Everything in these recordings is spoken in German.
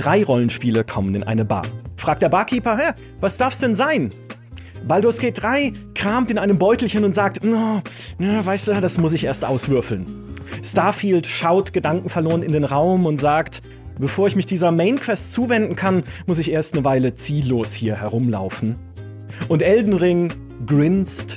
3 Rollenspiele kommen in eine Bar. Fragt der Barkeeper, hä, was darf's denn sein? Baldur's Gate 3 kramt in einem Beutelchen und sagt, weißt du, das muss ich erst auswürfeln. Starfield schaut gedankenverloren in den Raum und sagt, bevor ich mich dieser Mainquest zuwenden kann, muss ich erst eine Weile ziellos hier herumlaufen. Und Elden Ring grinst,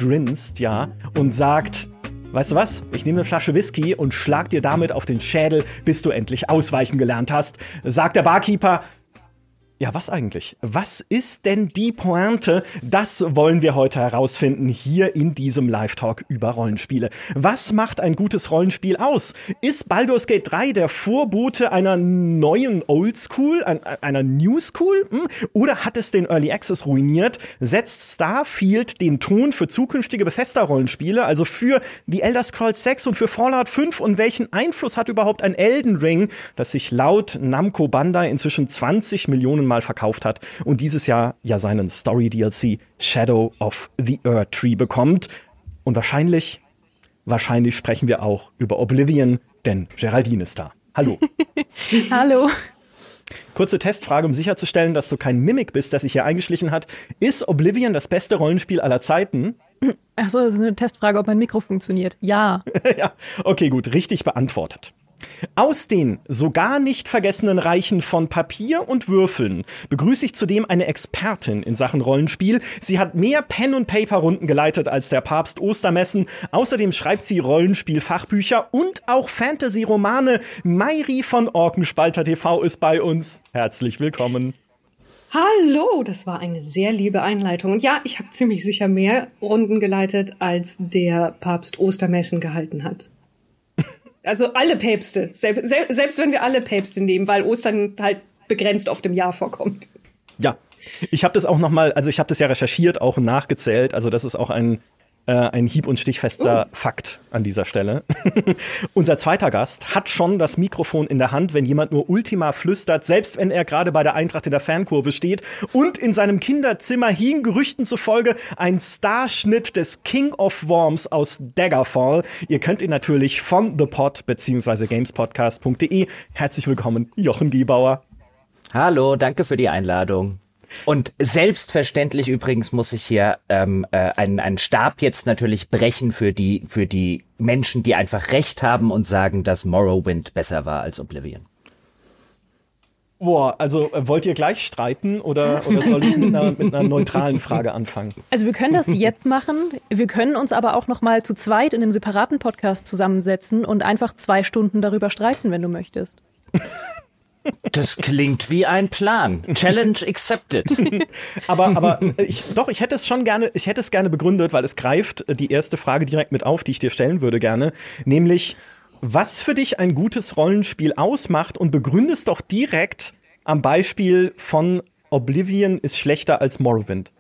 ja, und sagt, weißt du was, ich nehme eine Flasche Whisky und schlag dir damit auf den Schädel, bis du endlich ausweichen gelernt hast. Sagt der Barkeeper, ja, was eigentlich? Was ist denn die Pointe? Das wollen wir heute herausfinden, hier in diesem Live-Talk über Rollenspiele. Was macht ein gutes Rollenspiel aus? Ist Baldur's Gate 3 der Vorbote einer neuen Oldschool, einer New School? Oder hat es den Early Access ruiniert? Setzt Starfield den Ton für zukünftige Bethesda-Rollenspiele, also für die Elder Scrolls 6 und für Fallout 5? Und welchen Einfluss hat überhaupt ein Elden Ring, das sich laut Namco Bandai inzwischen 20 Millionen Mal verkauft hat und dieses Jahr ja seinen Story-DLC Shadow of the Erd Tree bekommt. Und wahrscheinlich sprechen wir auch über Oblivion, denn Geraldine ist da. Hallo. Hallo. Kurze Testfrage, um sicherzustellen, dass du kein Mimik bist, das sich hier eingeschlichen hat. Ist Oblivion das beste Rollenspiel aller Zeiten? Achso, das ist eine Testfrage, ob mein Mikro funktioniert. Ja. Ja, okay, gut, richtig beantwortet. Aus den sogar nicht vergessenen Reichen von Papier und Würfeln begrüße ich zudem eine Expertin in Sachen Rollenspiel. Sie hat mehr Pen-and-Paper-Runden geleitet als der Papst Ostermessen. Außerdem schreibt sie Rollenspiel-Fachbücher und auch Fantasy-Romane. Mairi von Orkenspalter TV ist bei uns. Herzlich willkommen. Hallo, das war eine sehr liebe Einleitung. Und ja, ich habe ziemlich sicher mehr Runden geleitet, als der Papst Ostermessen gehalten hat. Also alle Päpste, selbst wenn wir alle Päpste nehmen, weil Ostern halt begrenzt oft im Jahr vorkommt. Ja, ich habe das auch nochmal, also ich habe das ja recherchiert, auch nachgezählt, also das ist auch ein hieb- und stichfester Fakt an dieser Stelle. Unser zweiter Gast hat schon das Mikrofon in der Hand, wenn jemand nur Ultima flüstert, selbst wenn er gerade bei der Eintracht in der Fankurve steht. Und in seinem Kinderzimmer hing Gerüchten zufolge ein Starschnitt des King of Worms aus Daggerfall. Ihr könnt ihn natürlich von The Pod bzw. gamespodcast.de. Herzlich willkommen, Jochen Gebauer. Hallo, danke für die Einladung. Und selbstverständlich übrigens muss ich hier einen Stab jetzt natürlich brechen für die Menschen, die einfach recht haben und sagen, dass Morrowind besser war als Oblivion. Boah, also wollt ihr gleich streiten oder soll ich mit einer neutralen Frage anfangen? Also wir können das jetzt machen. Wir können uns aber auch noch mal zu zweit in einem separaten Podcast zusammensetzen und einfach 2 Stunden darüber streiten, wenn du möchtest. Das klingt wie ein Plan. Challenge accepted. aber ich hätte es gerne begründet, weil es greift die erste Frage direkt mit auf, die ich dir stellen würde gerne, nämlich, was für dich ein gutes Rollenspiel ausmacht, und begründest doch direkt am Beispiel von Oblivion ist schlechter als Morrowind.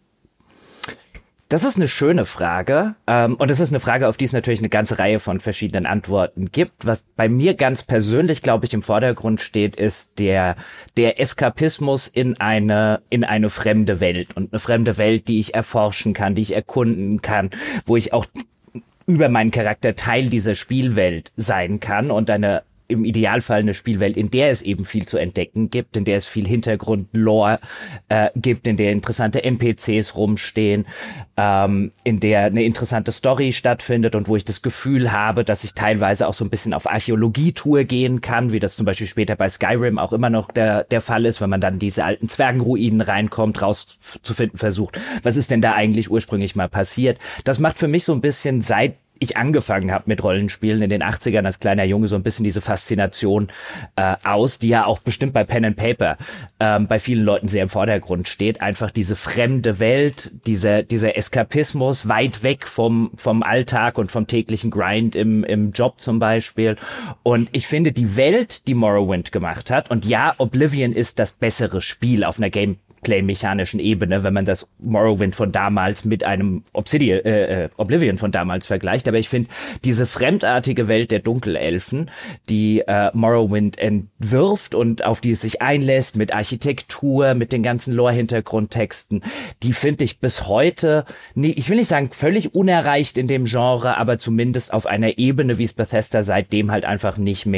Das ist eine schöne Frage, und das ist eine Frage, auf die es natürlich eine ganze Reihe von verschiedenen Antworten gibt. Was bei mir ganz persönlich, glaube ich, im Vordergrund steht, ist der Eskapismus in eine fremde Welt, und eine fremde Welt, die ich erforschen kann, die ich erkunden kann, wo ich auch über meinen Charakter Teil dieser Spielwelt sein kann, und im Idealfall eine Spielwelt, in der es eben viel zu entdecken gibt, in der es viel Hintergrund-Lore gibt, in der interessante NPCs rumstehen, in der eine interessante Story stattfindet und wo ich das Gefühl habe, dass ich teilweise auch so ein bisschen auf Archäologietour gehen kann, wie das zum Beispiel später bei Skyrim auch immer noch der Fall ist, wenn man dann diese alten Zwergenruinen reinkommt, rauszufinden versucht, was ist denn da eigentlich ursprünglich mal passiert. Das macht für mich so ein bisschen, seit ich angefangen habe mit Rollenspielen in den 80ern als kleiner Junge, so ein bisschen diese Faszination aus, die ja auch bestimmt bei Pen and Paper bei vielen Leuten sehr im Vordergrund steht. Einfach diese fremde Welt, dieser Eskapismus, weit weg vom Alltag und vom täglichen Grind im Job zum Beispiel. Und ich finde, die Welt, die Morrowind gemacht hat, und ja, Oblivion ist das bessere Spiel auf einer Gameplay-mechanischen Ebene, wenn man das Morrowind von damals mit einem Oblivion von damals vergleicht. Aber ich finde, diese fremdartige Welt der Dunkelelfen, die Morrowind entwirft und auf die es sich einlässt, mit Architektur, mit den ganzen Lore-Hintergrundtexten, die finde ich bis heute, ich will nicht sagen völlig unerreicht in dem Genre, aber zumindest auf einer Ebene, wie es Bethesda seitdem halt einfach nicht mehr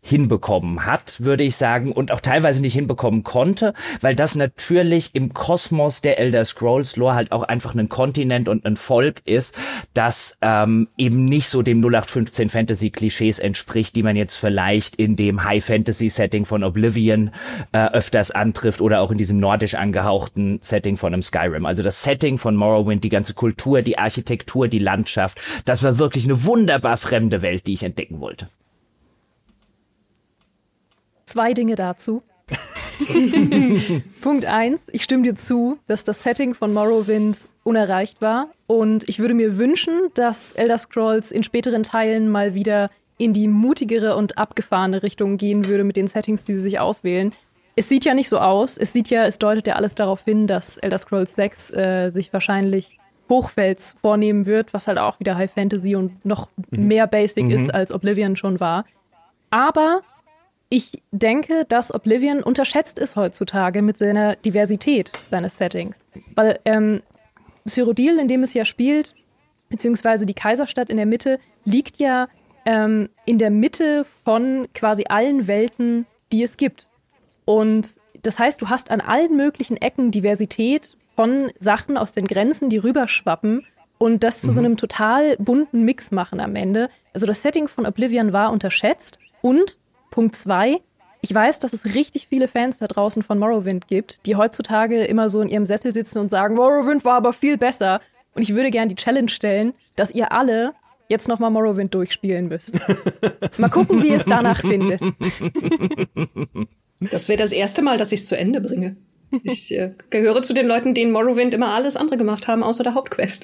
hinbekommen hat, würde ich sagen, und auch teilweise nicht hinbekommen konnte, weil das natürlich im Kosmos der Elder Scrolls Lore halt auch einfach ein Kontinent und ein Volk ist, das eben nicht so dem 0815 Fantasy Klischees entspricht, die man jetzt vielleicht in dem High Fantasy Setting von Oblivion öfters antrifft oder auch in diesem nordisch angehauchten Setting von einem Skyrim. Also das Setting von Morrowind, die ganze Kultur, die Architektur, die Landschaft, das war wirklich eine wunderbar fremde Welt, die ich entdecken wollte. 2 Dinge dazu. Punkt 1, ich stimme dir zu, dass das Setting von Morrowind unerreicht war und ich würde mir wünschen, dass Elder Scrolls in späteren Teilen mal wieder in die mutigere und abgefahrene Richtung gehen würde mit den Settings, die sie sich auswählen. Es sieht ja nicht so aus, es deutet ja alles darauf hin, dass Elder Scrolls 6 sich wahrscheinlich Hochfels vornehmen wird, was halt auch wieder High Fantasy und noch mehr Basic ist, als Oblivion schon war. Aber ich denke, dass Oblivion unterschätzt ist heutzutage mit seiner Diversität seines Settings. Weil Cyrodiil, in dem es ja spielt, beziehungsweise die Kaiserstadt in der Mitte, liegt ja in der Mitte von quasi allen Welten, die es gibt. Und das heißt, du hast an allen möglichen Ecken Diversität von Sachen aus den Grenzen, die rüberschwappen und das zu so einem total bunten Mix machen am Ende. Also das Setting von Oblivion war unterschätzt. Und Punkt 2, ich weiß, dass es richtig viele Fans da draußen von Morrowind gibt, die heutzutage immer so in ihrem Sessel sitzen und sagen, Morrowind war aber viel besser. Und ich würde gerne die Challenge stellen, dass ihr alle jetzt nochmal Morrowind durchspielen müsst. Mal gucken, wie ihr es danach findet. Das wäre das erste Mal, dass ich es zu Ende bringe. Ich gehöre zu den Leuten, die in Morrowind immer alles andere gemacht haben, außer der Hauptquest.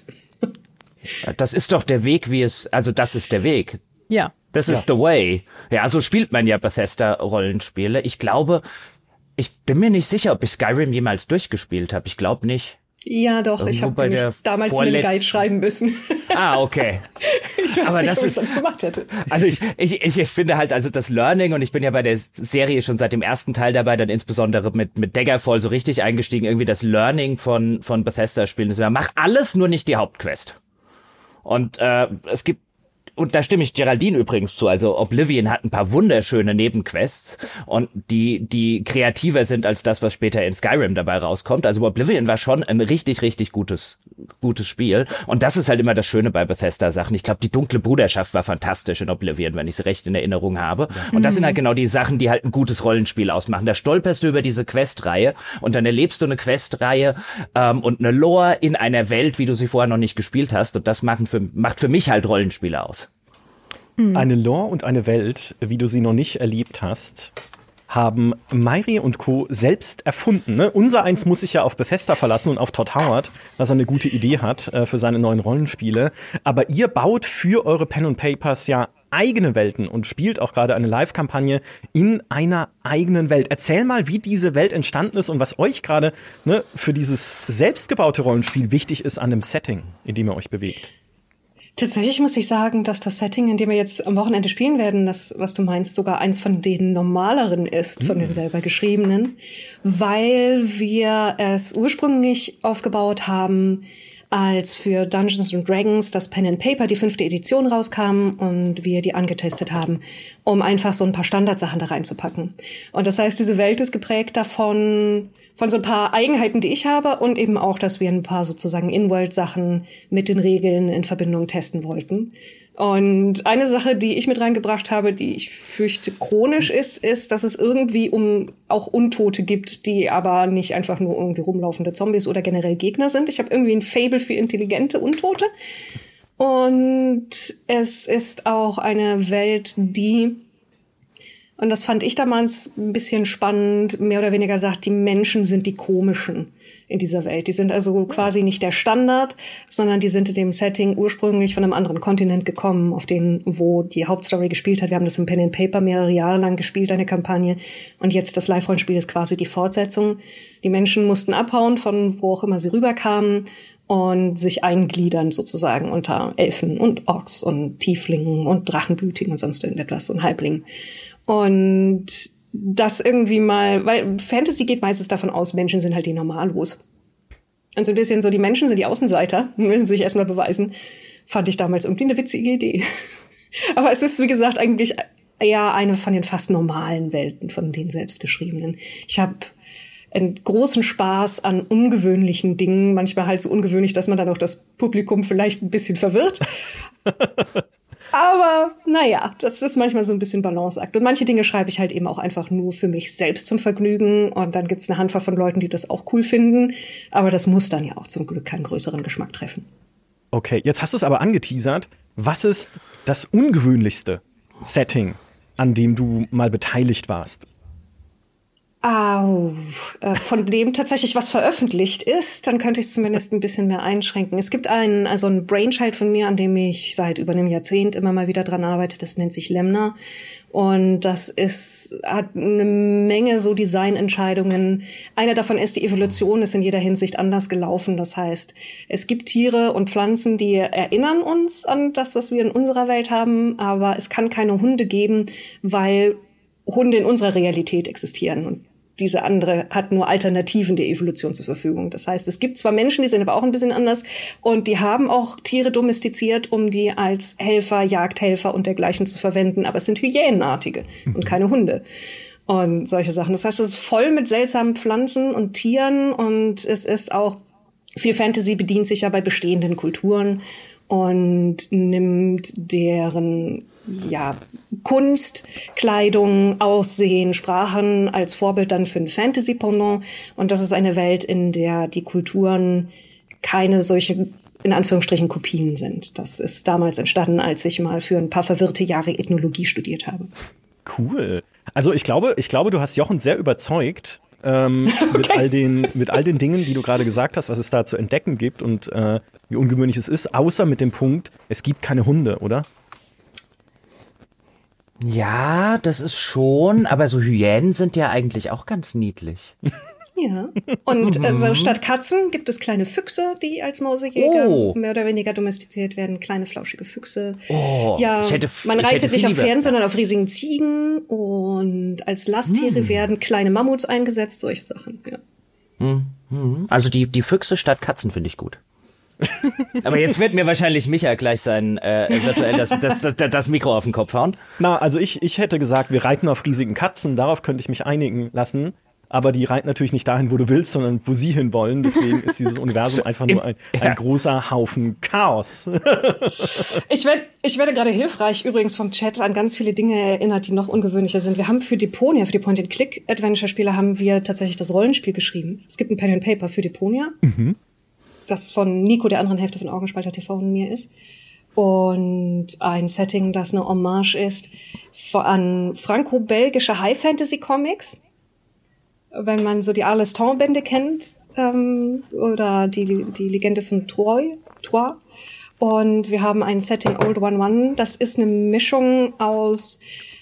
Das ist doch der Weg, das ist der Weg. Ja. Das ist the way. Ja, so spielt man ja Bethesda-Rollenspiele. Ich glaube, ich bin mir nicht sicher, ob ich Skyrim jemals durchgespielt habe. Ich glaube nicht. Ja, doch. Ich habe damals einen Guide schreiben müssen. Ah, okay. Ich weiß nicht, ob ich sonst gemacht hätte. Also ich finde halt, also das Learning, und ich bin ja bei der Serie schon seit dem ersten Teil dabei, dann insbesondere mit Daggerfall so richtig eingestiegen, irgendwie das Learning von Bethesda-Spielen. Also, mach alles, nur nicht die Hauptquest. Und es gibt, und da stimme ich Geraldine übrigens zu, also Oblivion hat ein paar wunderschöne Nebenquests und die kreativer sind als das, was später in Skyrim dabei rauskommt. Also Oblivion war schon ein richtig, richtig gutes Spiel. Und das ist halt immer das Schöne bei Bethesda-Sachen. Ich glaube, die Dunkle Bruderschaft war fantastisch in Oblivion, wenn ich es recht in Erinnerung habe. Und das sind halt genau die Sachen, die halt ein gutes Rollenspiel ausmachen. Da stolperst du über diese Questreihe und dann erlebst du eine Questreihe und eine Lore in einer Welt, wie du sie vorher noch nicht gespielt hast. Und das macht für mich halt Rollenspiele aus. Eine Lore und eine Welt, wie du sie noch nicht erlebt hast, haben Mhairi und Co. selbst erfunden. Ne? Unser Eins muss sich ja auf Bethesda verlassen und auf Todd Howard, was er eine gute Idee hat für seine neuen Rollenspiele. Aber ihr baut für eure Pen and Papers ja eigene Welten und spielt auch gerade eine Live-Kampagne in einer eigenen Welt. Erzähl mal, wie diese Welt entstanden ist und was euch gerade für dieses selbstgebaute Rollenspiel wichtig ist an dem Setting, in dem ihr euch bewegt. Tatsächlich muss ich sagen, dass das Setting, in dem wir jetzt am Wochenende spielen werden, das, was du meinst, sogar eins von den normaleren ist, von den selber geschriebenen, weil wir es ursprünglich aufgebaut haben, als für Dungeons & Dragons das Pen and Paper, die 5. Edition rauskam und wir die angetestet haben, um einfach so ein paar Standardsachen da reinzupacken. Und das heißt, diese Welt ist geprägt davon, von so ein paar Eigenheiten, die ich habe und eben auch, dass wir ein paar sozusagen In-World-Sachen mit den Regeln in Verbindung testen wollten. Und eine Sache, die ich mit reingebracht habe, die ich fürchte chronisch ist, dass es irgendwie auch Untote gibt, die aber nicht einfach nur irgendwie rumlaufende Zombies oder generell Gegner sind. Ich habe irgendwie ein Faible für intelligente Untote. Und es ist auch eine Welt, die, und das fand ich damals ein bisschen spannend, mehr oder weniger sagt, die Menschen sind die Komischen in dieser Welt. Die sind also quasi nicht der Standard, sondern die sind in dem Setting ursprünglich von einem anderen Kontinent gekommen, wo die Hauptstory gespielt hat. Wir haben das im Pen and Paper mehrere Jahre lang gespielt, eine Kampagne. Und jetzt das Live-Rollenspiel ist quasi die Fortsetzung. Die Menschen mussten abhauen, von wo auch immer sie rüberkamen, und sich eingliedern sozusagen unter Elfen und Orks und Tieflingen und Drachenblütigen und sonst irgendetwas und Halblingen. Und das irgendwie mal, weil Fantasy geht meistens davon aus, Menschen sind halt die Normalos. Und so ein bisschen so, die Menschen sind die Außenseiter, müssen sich erstmal beweisen, fand ich damals irgendwie eine witzige Idee. Aber es ist, wie gesagt, eigentlich eher eine von den fast normalen Welten, von den selbstgeschriebenen. Ich habe einen großen Spaß an ungewöhnlichen Dingen, manchmal halt so ungewöhnlich, dass man dann auch das Publikum vielleicht ein bisschen verwirrt. Aber naja, das ist manchmal so ein bisschen Balanceakt. Und manche Dinge schreibe ich halt eben auch einfach nur für mich selbst zum Vergnügen. Und dann gibt's eine Handvoll von Leuten, die das auch cool finden. Aber das muss dann ja auch zum Glück keinen größeren Geschmack treffen. Okay, jetzt hast du es aber angeteasert. Was ist das ungewöhnlichste Setting, an dem du mal beteiligt warst? Von dem tatsächlich was veröffentlicht ist, dann könnte ich es zumindest ein bisschen mehr einschränken. Es gibt ein Brainchild von mir, an dem ich seit über einem Jahrzehnt immer mal wieder dran arbeite. Das nennt sich Lemna. Und hat eine Menge so Designentscheidungen. Eine davon ist, die Evolution ist in jeder Hinsicht anders gelaufen. Das heißt, es gibt Tiere und Pflanzen, die erinnern uns an das, was wir in unserer Welt haben. Aber es kann keine Hunde geben, weil Hunde in unserer Realität existieren. Und diese andere hat nur Alternativen der Evolution zur Verfügung. Das heißt, es gibt zwar Menschen, die sind aber auch ein bisschen anders und die haben auch Tiere domestiziert, um die als Helfer, Jagdhelfer und dergleichen zu verwenden, aber es sind Hyänenartige und keine Hunde und solche Sachen. Das heißt, es ist voll mit seltsamen Pflanzen und Tieren und es ist auch viel Fantasy, bedient sich ja bei bestehenden Kulturen und nimmt deren Kunst, Kleidung, Aussehen, Sprachen als Vorbild dann für ein Fantasy-Pendant. Und das ist eine Welt, in der die Kulturen keine solche, in Anführungsstrichen, Kopien sind. Das ist damals entstanden, als ich mal für ein paar verwirrte Jahre Ethnologie studiert habe. Cool. Also ich glaube, du hast Jochen sehr überzeugt mit all den Dingen, die du gerade gesagt hast, was es da zu entdecken gibt und wie ungewöhnlich es ist, außer mit dem Punkt, es gibt keine Hunde, oder? Ja, das ist schon, aber so Hyänen sind ja eigentlich auch ganz niedlich. Ja, und statt Katzen gibt es kleine Füchse, die als Mausejäger mehr oder weniger domestiziert werden. Kleine, flauschige Füchse. Man reitet nicht auf Pferden, sondern auf riesigen Ziegen. Und als Lasttiere werden kleine Mammuts eingesetzt, solche Sachen. Ja. Also die Füchse statt Katzen finde ich gut. Aber jetzt wird mir wahrscheinlich Micha gleich sein virtuell das Mikro auf den Kopf hauen. Na, also ich hätte gesagt, wir reiten auf riesigen Katzen, darauf könnte ich mich einigen lassen. Aber die reiten natürlich nicht dahin, wo du willst, sondern wo sie hinwollen. Deswegen ist dieses Universum einfach nur ein großer Haufen Chaos. Ich werde gerade hilfreich übrigens vom Chat an ganz viele Dinge erinnert, die noch ungewöhnlicher sind. Wir haben für Deponia, für die Point-and-Click-Adventure-Spiele, haben wir tatsächlich das Rollenspiel geschrieben. Es gibt ein Pen and Paper für Deponia. Das von Nico, der anderen Hälfte von Augenspalter TV und mir ist. Und ein Setting, das eine Hommage ist an franco-belgische High-Fantasy-Comics. Wenn man so die Arleston-Bände kennt, oder die Legende von Troyes. Und wir haben ein Setting Old 1-1. Das ist eine Mischung aus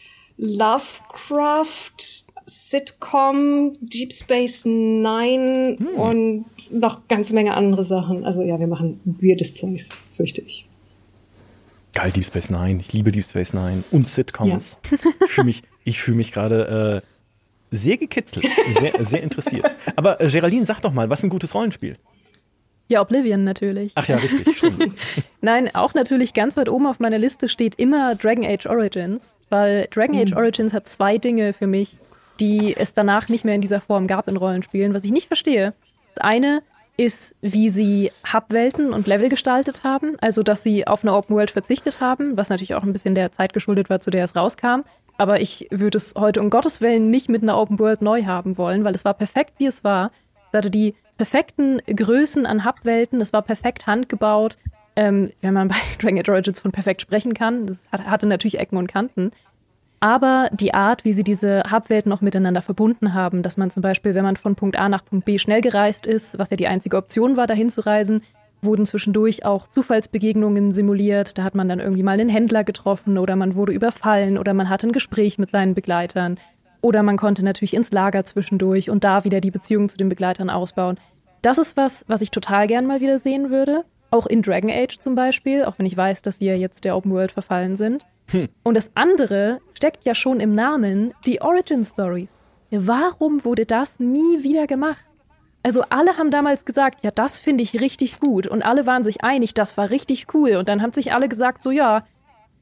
Lovecraft, Sitcom, Deep Space Nine und noch ganz Menge andere Sachen. Also ja, wir machen weirdes Zeugs, fürchte ich. Geil, Deep Space Nine. Ich liebe Deep Space Nine und Sitcoms. Ja. Ich fühle mich gerade sehr gekitzelt, sehr interessiert. Aber Geraldine, sag doch mal, was ist ein gutes Rollenspiel? Ja, Oblivion natürlich. Ach ja, richtig, stimmt. Nein, auch natürlich ganz weit oben auf meiner Liste steht immer Dragon Age Origins, weil Dragon Age Origins hat zwei Dinge für mich, die es danach nicht mehr in dieser Form gab in Rollenspielen, was ich nicht verstehe. Das eine ist, wie sie Hub-Welten und Level gestaltet haben, also dass sie auf eine Open World verzichtet haben, was natürlich auch ein bisschen der Zeit geschuldet war, zu der es rauskam. Aber ich würde es heute um Gottes Willen nicht mit einer Open World neu haben wollen, weil es war perfekt, wie es war. Es hatte die perfekten Größen an Hub-Welten, es war perfekt handgebaut. Wenn man bei Dragon Age Origins von perfekt sprechen kann, das hatte natürlich Ecken und Kanten. Aber die Art, wie sie diese Hub-Welten auch miteinander verbunden haben, dass man zum Beispiel, wenn man von Punkt A nach Punkt B schnell gereist ist, was ja die einzige Option war, dahin zu reisen, wurden zwischendurch auch Zufallsbegegnungen simuliert. Da hat man dann irgendwie mal einen Händler getroffen oder man wurde überfallen oder man hatte ein Gespräch mit seinen Begleitern. Oder man konnte natürlich ins Lager zwischendurch und da wieder die Beziehung zu den Begleitern ausbauen. Das ist was ich total gern mal wieder sehen würde. Auch in Dragon Age zum Beispiel, auch wenn ich weiß, dass sie ja jetzt der Open World verfallen sind. Und das andere steckt ja schon im Namen, die Origin Stories. Warum wurde das nie wieder gemacht? Also alle haben damals gesagt, ja, das finde ich richtig gut. Und alle waren sich einig, das war richtig cool. Und dann haben sich alle gesagt, so ja,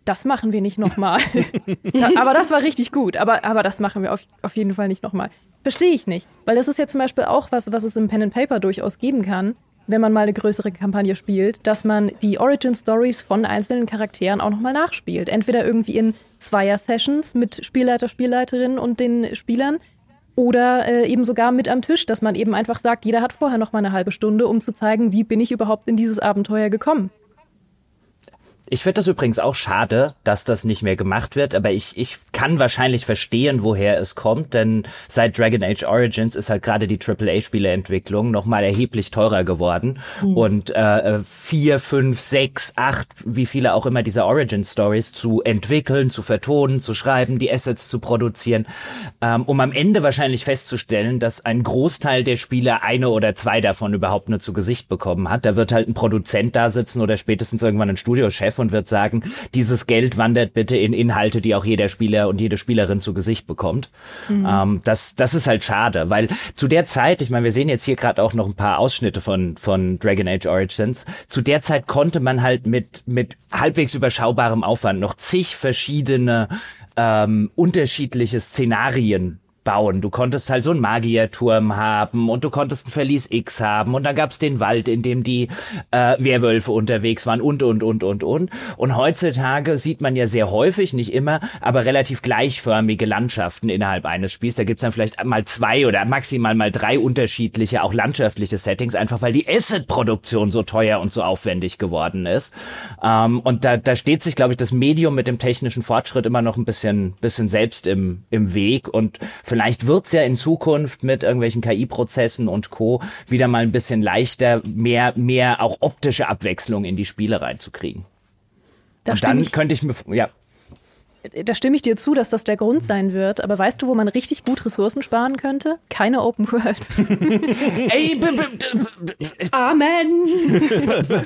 das machen wir nicht nochmal. Aber das war richtig gut. Aber das machen wir auf jeden Fall nicht nochmal. Verstehe ich nicht. Weil das ist ja zum Beispiel auch was es im Pen and Paper durchaus geben kann, wenn man mal eine größere Kampagne spielt, dass man die Origin-Stories von einzelnen Charakteren auch nochmal nachspielt. Entweder irgendwie in Zweier-Sessions mit Spielleiter, Spielleiterin und den Spielern oder eben sogar mit am Tisch, dass man eben einfach sagt, jeder hat vorher nochmal eine halbe Stunde, um zu zeigen, wie bin ich überhaupt in dieses Abenteuer gekommen. Ich finde das übrigens auch schade, dass das nicht mehr gemacht wird, aber ich kann wahrscheinlich verstehen, woher es kommt, denn seit Dragon Age Origins ist halt gerade die AAA-Spieleentwicklung nochmal erheblich teurer geworden und 4, 5, 6, 8, wie viele auch immer dieser Origin-Stories zu entwickeln, zu vertonen, zu schreiben, die Assets zu produzieren, um am Ende wahrscheinlich festzustellen, dass ein Großteil der Spieler eine oder zwei davon überhaupt nur zu Gesicht bekommen hat. Da wird halt ein Produzent da sitzen oder spätestens irgendwann ein Studiochef und wird sagen, dieses Geld wandert bitte in Inhalte, die auch jeder Spieler und jede Spielerin zu Gesicht bekommt. Das ist halt schade, weil zu der Zeit, ich meine, wir sehen jetzt hier gerade auch noch ein paar Ausschnitte von Dragon Age Origins, zu der Zeit konnte man halt mit halbwegs überschaubarem Aufwand noch zig verschiedene unterschiedliche Szenarien bauen. Du konntest halt so einen Magierturm haben und du konntest ein Verlies X haben und dann gab's den Wald, in dem die Werwölfe unterwegs waren und. Und heutzutage sieht man ja sehr häufig, nicht immer, aber relativ gleichförmige Landschaften innerhalb eines Spiels. Da gibt's dann vielleicht mal 2 oder maximal mal 3 unterschiedliche, auch landschaftliche Settings, einfach weil die Asset-Produktion so teuer und so aufwendig geworden ist. Und da steht sich, glaube ich, das Medium mit dem technischen Fortschritt immer noch ein bisschen selbst im Weg und vielleicht wird's ja in Zukunft mit irgendwelchen KI-Prozessen und Co. wieder mal ein bisschen leichter, mehr auch optische Abwechslung in die Spiele reinzukriegen. Da stimme ich dir zu, dass das der Grund sein wird. Aber weißt du, wo man richtig gut Ressourcen sparen könnte? Keine Open World. Ey, Amen.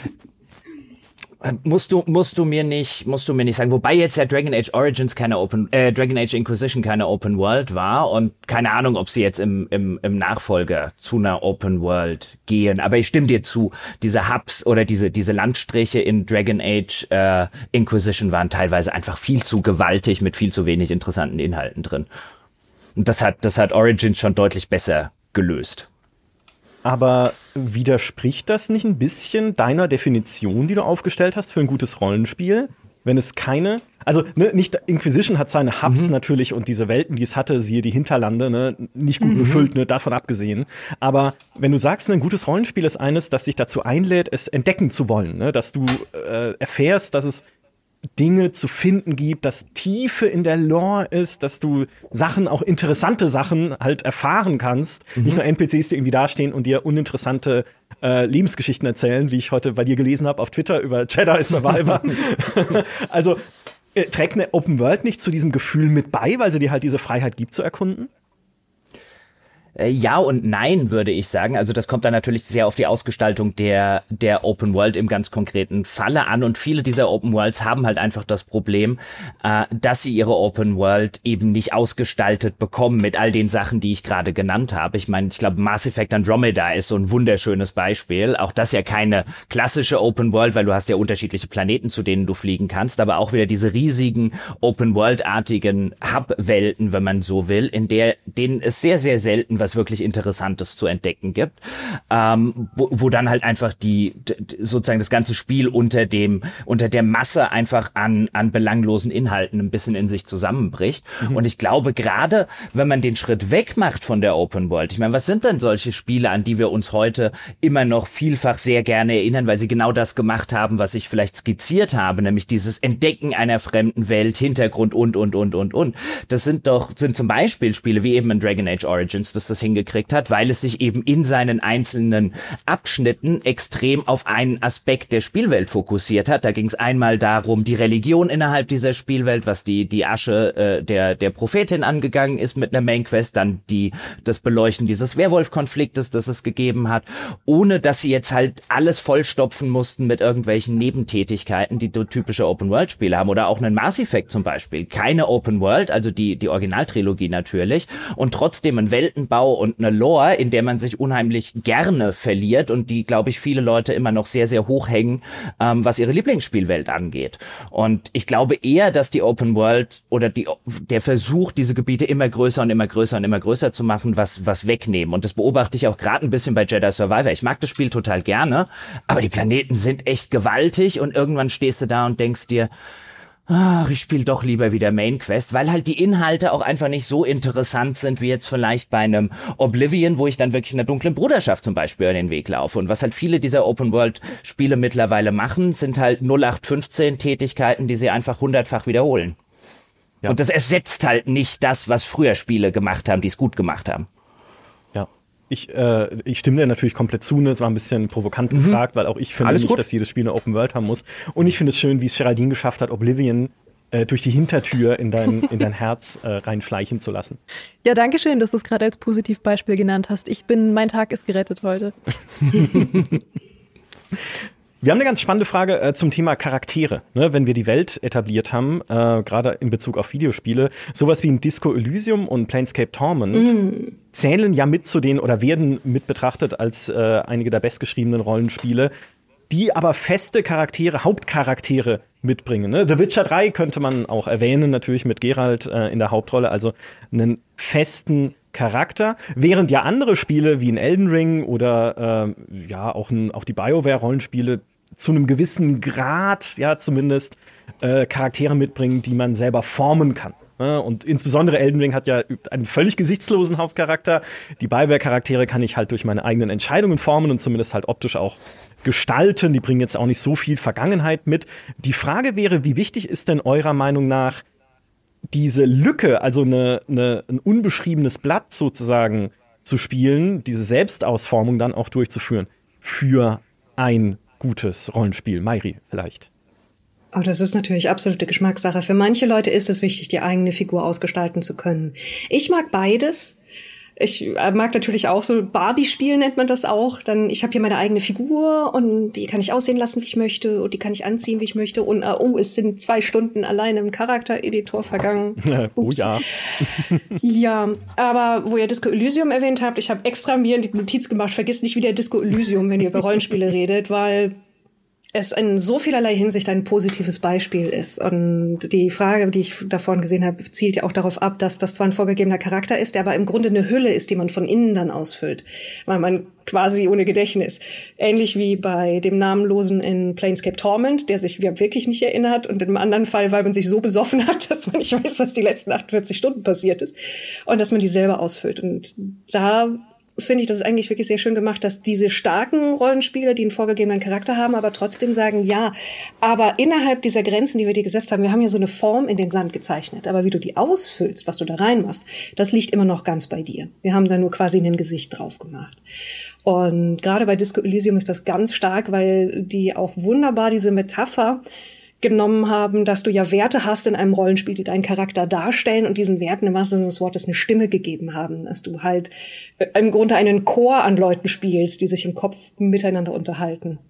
Musst du mir nicht sagen, wobei jetzt ja Dragon Age Origins Dragon Age Inquisition keine Open World war und keine Ahnung, ob sie jetzt im Nachfolger zu einer Open World gehen, aber ich stimme dir zu, diese Hubs oder diese Landstriche in Dragon Age Inquisition waren teilweise einfach viel zu gewaltig mit viel zu wenig interessanten Inhalten drin. Und das hat Origins schon deutlich besser gelöst. Aber widerspricht das nicht ein bisschen deiner Definition, die du aufgestellt hast für ein gutes Rollenspiel? Wenn es keine, also nicht Inquisition hat seine Hubs natürlich und diese Welten, die es hatte, siehe die Hinterlande, nicht gut befüllt, davon abgesehen. Aber wenn du sagst, ein gutes Rollenspiel ist eines, das dich dazu einlädt, es entdecken zu wollen, dass du erfährst, dass es Dinge zu finden gibt, dass Tiefe in der Lore ist, dass du Sachen, auch interessante Sachen halt erfahren kannst. Nicht nur NPCs, die irgendwie dastehen und dir uninteressante Lebensgeschichten erzählen, wie ich heute bei dir gelesen habe auf Twitter über Jedi Survivor. Also trägt eine Open World nicht zu diesem Gefühl mit bei, weil sie dir halt diese Freiheit gibt zu erkunden? Ja und nein, würde ich sagen. Also das kommt dann natürlich sehr auf die Ausgestaltung der Open World im ganz konkreten Falle an. Und viele dieser Open Worlds haben halt einfach das Problem, dass sie ihre Open World eben nicht ausgestaltet bekommen mit all den Sachen, die ich gerade genannt habe. Ich meine, ich glaube, Mass Effect Andromeda ist so ein wunderschönes Beispiel. Auch das ja keine klassische Open World, weil du hast ja unterschiedliche Planeten, zu denen du fliegen kannst, aber auch wieder diese riesigen Open World-artigen Hub-Welten, wenn man so will, denen es sehr, sehr selten was wirklich Interessantes zu entdecken gibt, wo dann halt einfach sozusagen das ganze Spiel unter der Masse einfach an belanglosen Inhalten ein bisschen in sich zusammenbricht. Und ich glaube, gerade wenn man den Schritt weg macht von der Open World, ich meine, was sind denn solche Spiele, an die wir uns heute immer noch vielfach sehr gerne erinnern, weil sie genau das gemacht haben, was ich vielleicht skizziert habe, nämlich dieses Entdecken einer fremden Welt, Hintergrund und. Das sind zum Beispiel Spiele wie eben in Dragon Age Origins, das hingekriegt hat, weil es sich eben in seinen einzelnen Abschnitten extrem auf einen Aspekt der Spielwelt fokussiert hat. Da ging es einmal darum, die Religion innerhalb dieser Spielwelt, was die Asche der Prophetin angegangen ist mit einer Mainquest, dann das Beleuchten dieses Werwolf-Konfliktes, das es gegeben hat, ohne dass sie jetzt halt alles vollstopfen mussten mit irgendwelchen Nebentätigkeiten, die so typische Open-World-Spiele haben. Oder auch einen Mass Effect zum Beispiel. Keine Open World, also die Originaltrilogie natürlich, und trotzdem ein Weltenbau Know-how und eine Lore, in der man sich unheimlich gerne verliert und die, glaube ich, viele Leute immer noch sehr, sehr hoch hängen, was ihre Lieblingsspielwelt angeht. Und ich glaube eher, dass die Open World oder der Versuch, diese Gebiete immer größer und immer größer und immer größer zu machen, was wegnehmen. Und das beobachte ich auch gerade ein bisschen bei Jedi Survivor. Ich mag das Spiel total gerne, aber die Planeten sind echt gewaltig und irgendwann stehst du da und denkst dir, ach, ich spiele doch lieber wieder Main Quest, weil halt die Inhalte auch einfach nicht so interessant sind wie jetzt vielleicht bei einem Oblivion, wo ich dann wirklich in der dunklen Bruderschaft zum Beispiel über den Weg laufe. Und was halt viele dieser Open-World-Spiele mittlerweile machen, sind halt 0815-Tätigkeiten, die sie einfach 100-fach wiederholen. Ja. Und das ersetzt halt nicht das, was früher Spiele gemacht haben, die es gut gemacht haben. Ich stimme dir natürlich komplett zu, ne? Es war ein bisschen provokant gefragt, weil auch ich finde nicht, dass jedes Spiel eine Open World haben muss. Und ich finde es schön, wie es Geraldine geschafft hat, Oblivion durch die Hintertür in dein Herz reinschleichen zu lassen. Ja, danke schön, dass du es gerade als Positivbeispiel genannt hast. Mein Tag ist gerettet heute. Wir haben eine ganz spannende Frage zum Thema Charaktere. Ne, wenn wir die Welt etabliert haben, gerade in Bezug auf Videospiele, sowas wie ein Disco Elysium und Planescape Torment zählen ja mit zu den oder werden mit betrachtet als einige der bestgeschriebenen Rollenspiele, die aber feste Charaktere, Hauptcharaktere mitbringen. Ne? The Witcher 3 könnte man auch erwähnen, natürlich mit Geralt in der Hauptrolle, also einen festen Charakter, während ja andere Spiele wie ein Elden Ring oder auch die BioWare-Rollenspiele zu einem gewissen Grad, ja zumindest, Charaktere mitbringen, die man selber formen kann. Und insbesondere Elden Ring hat ja einen völlig gesichtslosen Hauptcharakter. Die BioWare-Charaktere kann ich halt durch meine eigenen Entscheidungen formen und zumindest halt optisch auch gestalten. Die bringen jetzt auch nicht so viel Vergangenheit mit. Die Frage wäre, wie wichtig ist denn eurer Meinung nach diese Lücke, also ein unbeschriebenes Blatt sozusagen zu spielen, diese Selbstausformung dann auch durchzuführen für ein gutes Rollenspiel? Mairi vielleicht. Oh, das ist natürlich absolute Geschmackssache. Für manche Leute ist es wichtig, die eigene Figur ausgestalten zu können. Ich mag beides. Ich mag natürlich auch so Barbie-Spielen, nennt man das auch. Dann, ich habe hier meine eigene Figur und die kann ich aussehen lassen, wie ich möchte, und die kann ich anziehen, wie ich möchte. Und es sind 2 Stunden alleine im Charaktereditor vergangen. Oh ja. Ja, aber wo ihr Disco Elysium erwähnt habt, ich habe extra mir in die Notiz gemacht, vergisst nicht wieder Disco Elysium, wenn ihr über Rollenspiele redet, weil es in so vielerlei Hinsicht ein positives Beispiel ist. Und die Frage, die ich da vorhin gesehen habe, zielt ja auch darauf ab, dass das zwar ein vorgegebener Charakter ist, der aber im Grunde eine Hülle ist, die man von innen dann ausfüllt, weil man quasi ohne Gedächtnis. Ähnlich wie bei dem Namenlosen in Planescape Torment, der sich wirklich nicht erinnert, und im anderen Fall, weil man sich so besoffen hat, dass man nicht weiß, was die letzten 48 Stunden passiert ist, und dass man die selber ausfüllt. Und da finde ich, das ist eigentlich wirklich sehr schön gemacht, dass diese starken Rollenspiele, die einen vorgegebenen Charakter haben, aber trotzdem sagen, ja, aber innerhalb dieser Grenzen, die wir dir gesetzt haben, wir haben ja so eine Form in den Sand gezeichnet, aber wie du die ausfüllst, was du da reinmachst, das liegt immer noch ganz bei dir. Wir haben da nur quasi ein Gesicht drauf gemacht. Und gerade bei Disco Elysium ist das ganz stark, weil die auch wunderbar diese Metapher genommen haben, dass du ja Werte hast in einem Rollenspiel, die deinen Charakter darstellen und diesen Werten im wahrsten Sinne des Wortes eine Stimme gegeben haben. Dass du halt im Grunde einen Chor an Leuten spielst, die sich im Kopf miteinander unterhalten.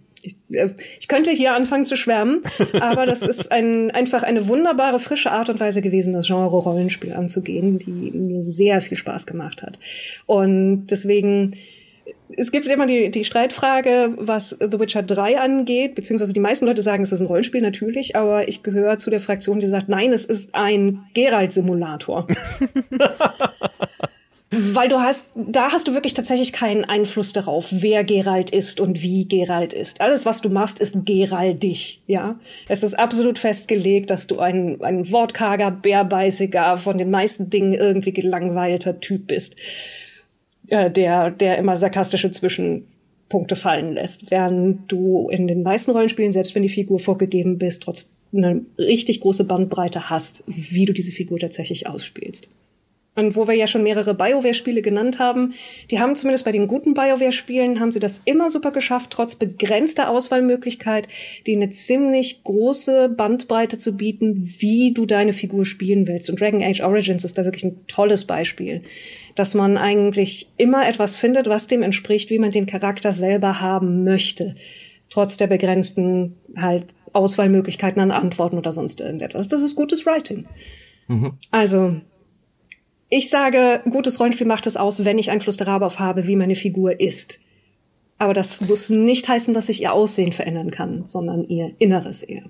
Ich könnte hier anfangen zu schwärmen, aber das ist einfach eine wunderbare, frische Art und Weise gewesen, das Genre Rollenspiel anzugehen, die mir sehr viel Spaß gemacht hat. Und deswegen, es gibt immer die Streitfrage, was The Witcher 3 angeht, beziehungsweise die meisten Leute sagen, es ist ein Rollenspiel, natürlich, aber ich gehöre zu der Fraktion, die sagt, nein, es ist ein Geralt-Simulator. Weil da hast du wirklich tatsächlich keinen Einfluss darauf, wer Geralt ist und wie Geralt ist. Alles, was du machst, ist geraldisch, ja. Es ist absolut festgelegt, dass du ein wortkarger, bärbeißiger, von den meisten Dingen irgendwie gelangweilter Typ bist, der immer sarkastische Zwischenpunkte fallen lässt, während du in den meisten Rollenspielen, selbst wenn die Figur vorgegeben bist, trotzdem eine richtig große Bandbreite hast, wie du diese Figur tatsächlich ausspielst. Und wo wir ja schon mehrere BioWare-Spiele genannt haben, die haben zumindest bei den guten BioWare-Spielen, haben sie das immer super geschafft, trotz begrenzter Auswahlmöglichkeit, die eine ziemlich große Bandbreite zu bieten, wie du deine Figur spielen willst. Und Dragon Age Origins ist da wirklich ein tolles Beispiel, dass man eigentlich immer etwas findet, was dem entspricht, wie man den Charakter selber haben möchte, trotz der begrenzten halt Auswahlmöglichkeiten an Antworten oder sonst irgendetwas. Das ist gutes Writing. Also Ich sage, gutes Rollenspiel macht es aus, wenn ich Einfluss darauf habe, wie meine Figur ist. Aber das muss nicht heißen, dass ich ihr Aussehen verändern kann, sondern ihr Inneres eher.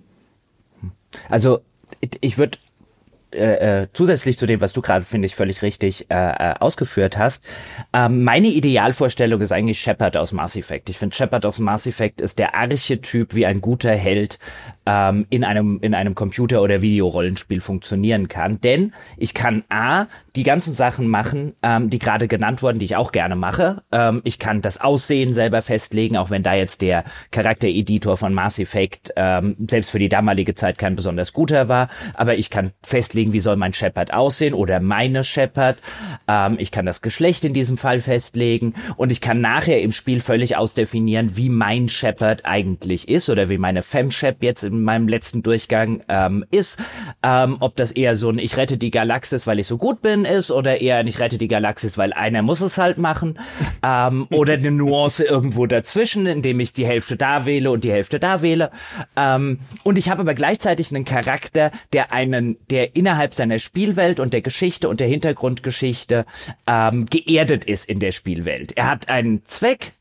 Also ich würde zusätzlich zu dem, was du gerade, finde ich, völlig richtig ausgeführt hast, meine Idealvorstellung ist eigentlich Shepard aus Mass Effect. Ich finde, Shepard aus Mass Effect ist der Archetyp, wie ein guter Held in einem Computer- oder Videorollenspiel funktionieren kann. Denn ich kann die ganzen Sachen machen, die gerade genannt wurden, die ich auch gerne mache. Ich kann das Aussehen selber festlegen, auch wenn da jetzt der Charaktereditor von Mass Effect selbst für die damalige Zeit kein besonders guter war. Aber ich kann festlegen, wie soll mein Shepard aussehen oder meine Shepard. Ich kann das Geschlecht in diesem Fall festlegen und ich kann nachher im Spiel völlig ausdefinieren, wie mein Shepard eigentlich ist oder wie meine Fem-Shep jetzt in meinem letzten Durchgang ist. Ob das eher so ein Ich rette die Galaxis, weil ich so gut bin ist oder eher ein Ich rette die Galaxis, weil einer muss es halt machen. Oder eine Nuance irgendwo dazwischen, indem ich die Hälfte da wähle und die Hälfte da wähle. Und ich habe aber gleichzeitig einen Charakter, der innerhalb seiner Spielwelt und der Geschichte und der Hintergrundgeschichte geerdet ist in der Spielwelt. Er hat einen Zweck,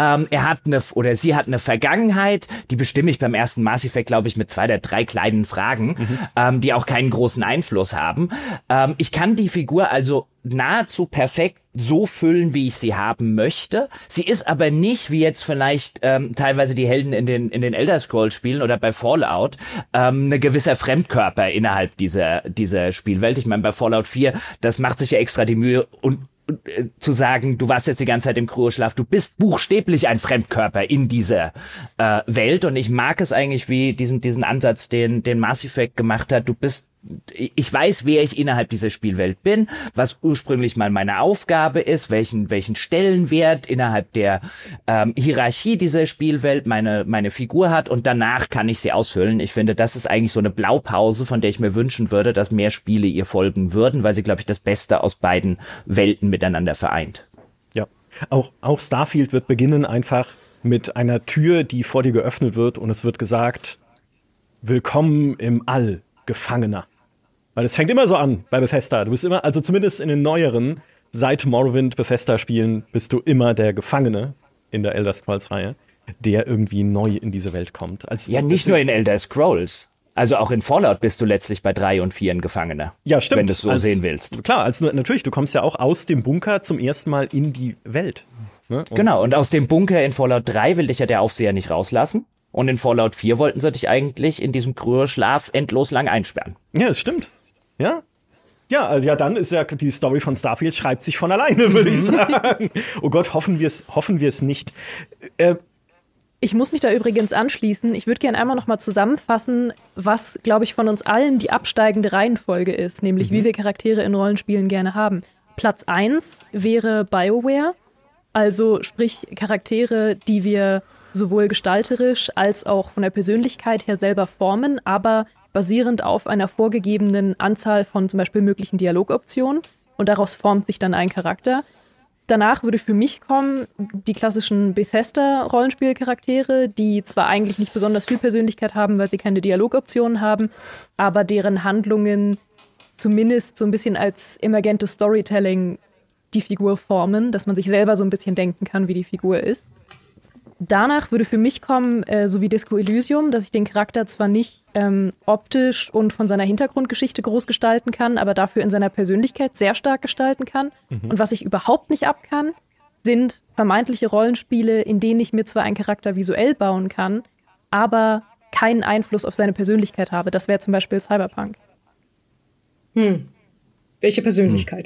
sie hat eine Vergangenheit, die bestimme ich beim ersten Mass Effect, glaube ich, mit 2 oder 3 kleinen Fragen, die auch keinen großen Einfluss haben. Ich kann die Figur also nahezu perfekt so füllen, wie ich sie haben möchte. Sie ist aber nicht, wie jetzt vielleicht teilweise die Helden in den Elder Scrolls Spielen oder bei Fallout, eine gewisser Fremdkörper innerhalb dieser Spielwelt. Ich meine, bei Fallout 4, das macht sich ja extra die Mühe und zu sagen, du warst jetzt die ganze Zeit im Kryoschlaf, du bist buchstäblich ein Fremdkörper in dieser Welt und ich mag es eigentlich, wie diesen Ansatz, den Mass Effect gemacht hat. Ich weiß, wer ich innerhalb dieser Spielwelt bin, was ursprünglich mal meine Aufgabe ist, welchen Stellenwert innerhalb der Hierarchie dieser Spielwelt meine Figur hat und danach kann ich sie ausfüllen. Ich finde, das ist eigentlich so eine Blaupause, von der ich mir wünschen würde, dass mehr Spiele ihr folgen würden, weil sie, glaube ich, das Beste aus beiden Welten miteinander vereint. Ja, auch Starfield wird beginnen einfach mit einer Tür, die vor dir geöffnet wird und es wird gesagt, willkommen im All, Gefangener. Weil es fängt immer so an bei Bethesda. Du bist immer, also zumindest in den neueren, seit Morrowind Bethesda-Spielen, bist du immer der Gefangene in der Elder Scrolls-Reihe, der irgendwie neu in diese Welt kommt. Ja, nicht nur in Elder Scrolls. Also auch in Fallout bist du letztlich bei 3 und 4 ein Gefangener. Ja, stimmt. Wenn du es so sehen willst. Klar, natürlich, du kommst ja auch aus dem Bunker zum ersten Mal in die Welt. Ne? Genau, und aus dem Bunker in Fallout 3 will dich ja der Aufseher nicht rauslassen. Und in Fallout 4 wollten sie dich eigentlich in diesem Kryoschlaf endlos lang einsperren. Ja, das stimmt. Ja? Ja, dann ist ja die Story von Starfield schreibt sich von alleine, würde ich sagen. Oh Gott, hoffen wir es nicht. Ich muss mich da übrigens anschließen. Ich würde gerne einmal noch mal zusammenfassen, was, glaube ich, von uns allen die absteigende Reihenfolge ist, nämlich wie wir Charaktere in Rollenspielen gerne haben. Platz 1 wäre BioWare, also sprich Charaktere, die wir sowohl gestalterisch als auch von der Persönlichkeit her selber formen, aber basierend auf einer vorgegebenen Anzahl von zum Beispiel möglichen Dialogoptionen und daraus formt sich dann ein Charakter. Danach würde für mich kommen die klassischen Bethesda-Rollenspielcharaktere, die zwar eigentlich nicht besonders viel Persönlichkeit haben, weil sie keine Dialogoptionen haben, aber deren Handlungen zumindest so ein bisschen als emergentes Storytelling die Figur formen, dass man sich selber so ein bisschen denken kann, wie die Figur ist. Danach würde für mich kommen, so wie Disco Elysium, dass ich den Charakter zwar nicht optisch und von seiner Hintergrundgeschichte groß gestalten kann, aber dafür in seiner Persönlichkeit sehr stark gestalten kann. Und was ich überhaupt nicht ab kann, sind vermeintliche Rollenspiele, in denen ich mir zwar einen Charakter visuell bauen kann, aber keinen Einfluss auf seine Persönlichkeit habe. Das wäre zum Beispiel Cyberpunk. Welche Persönlichkeit?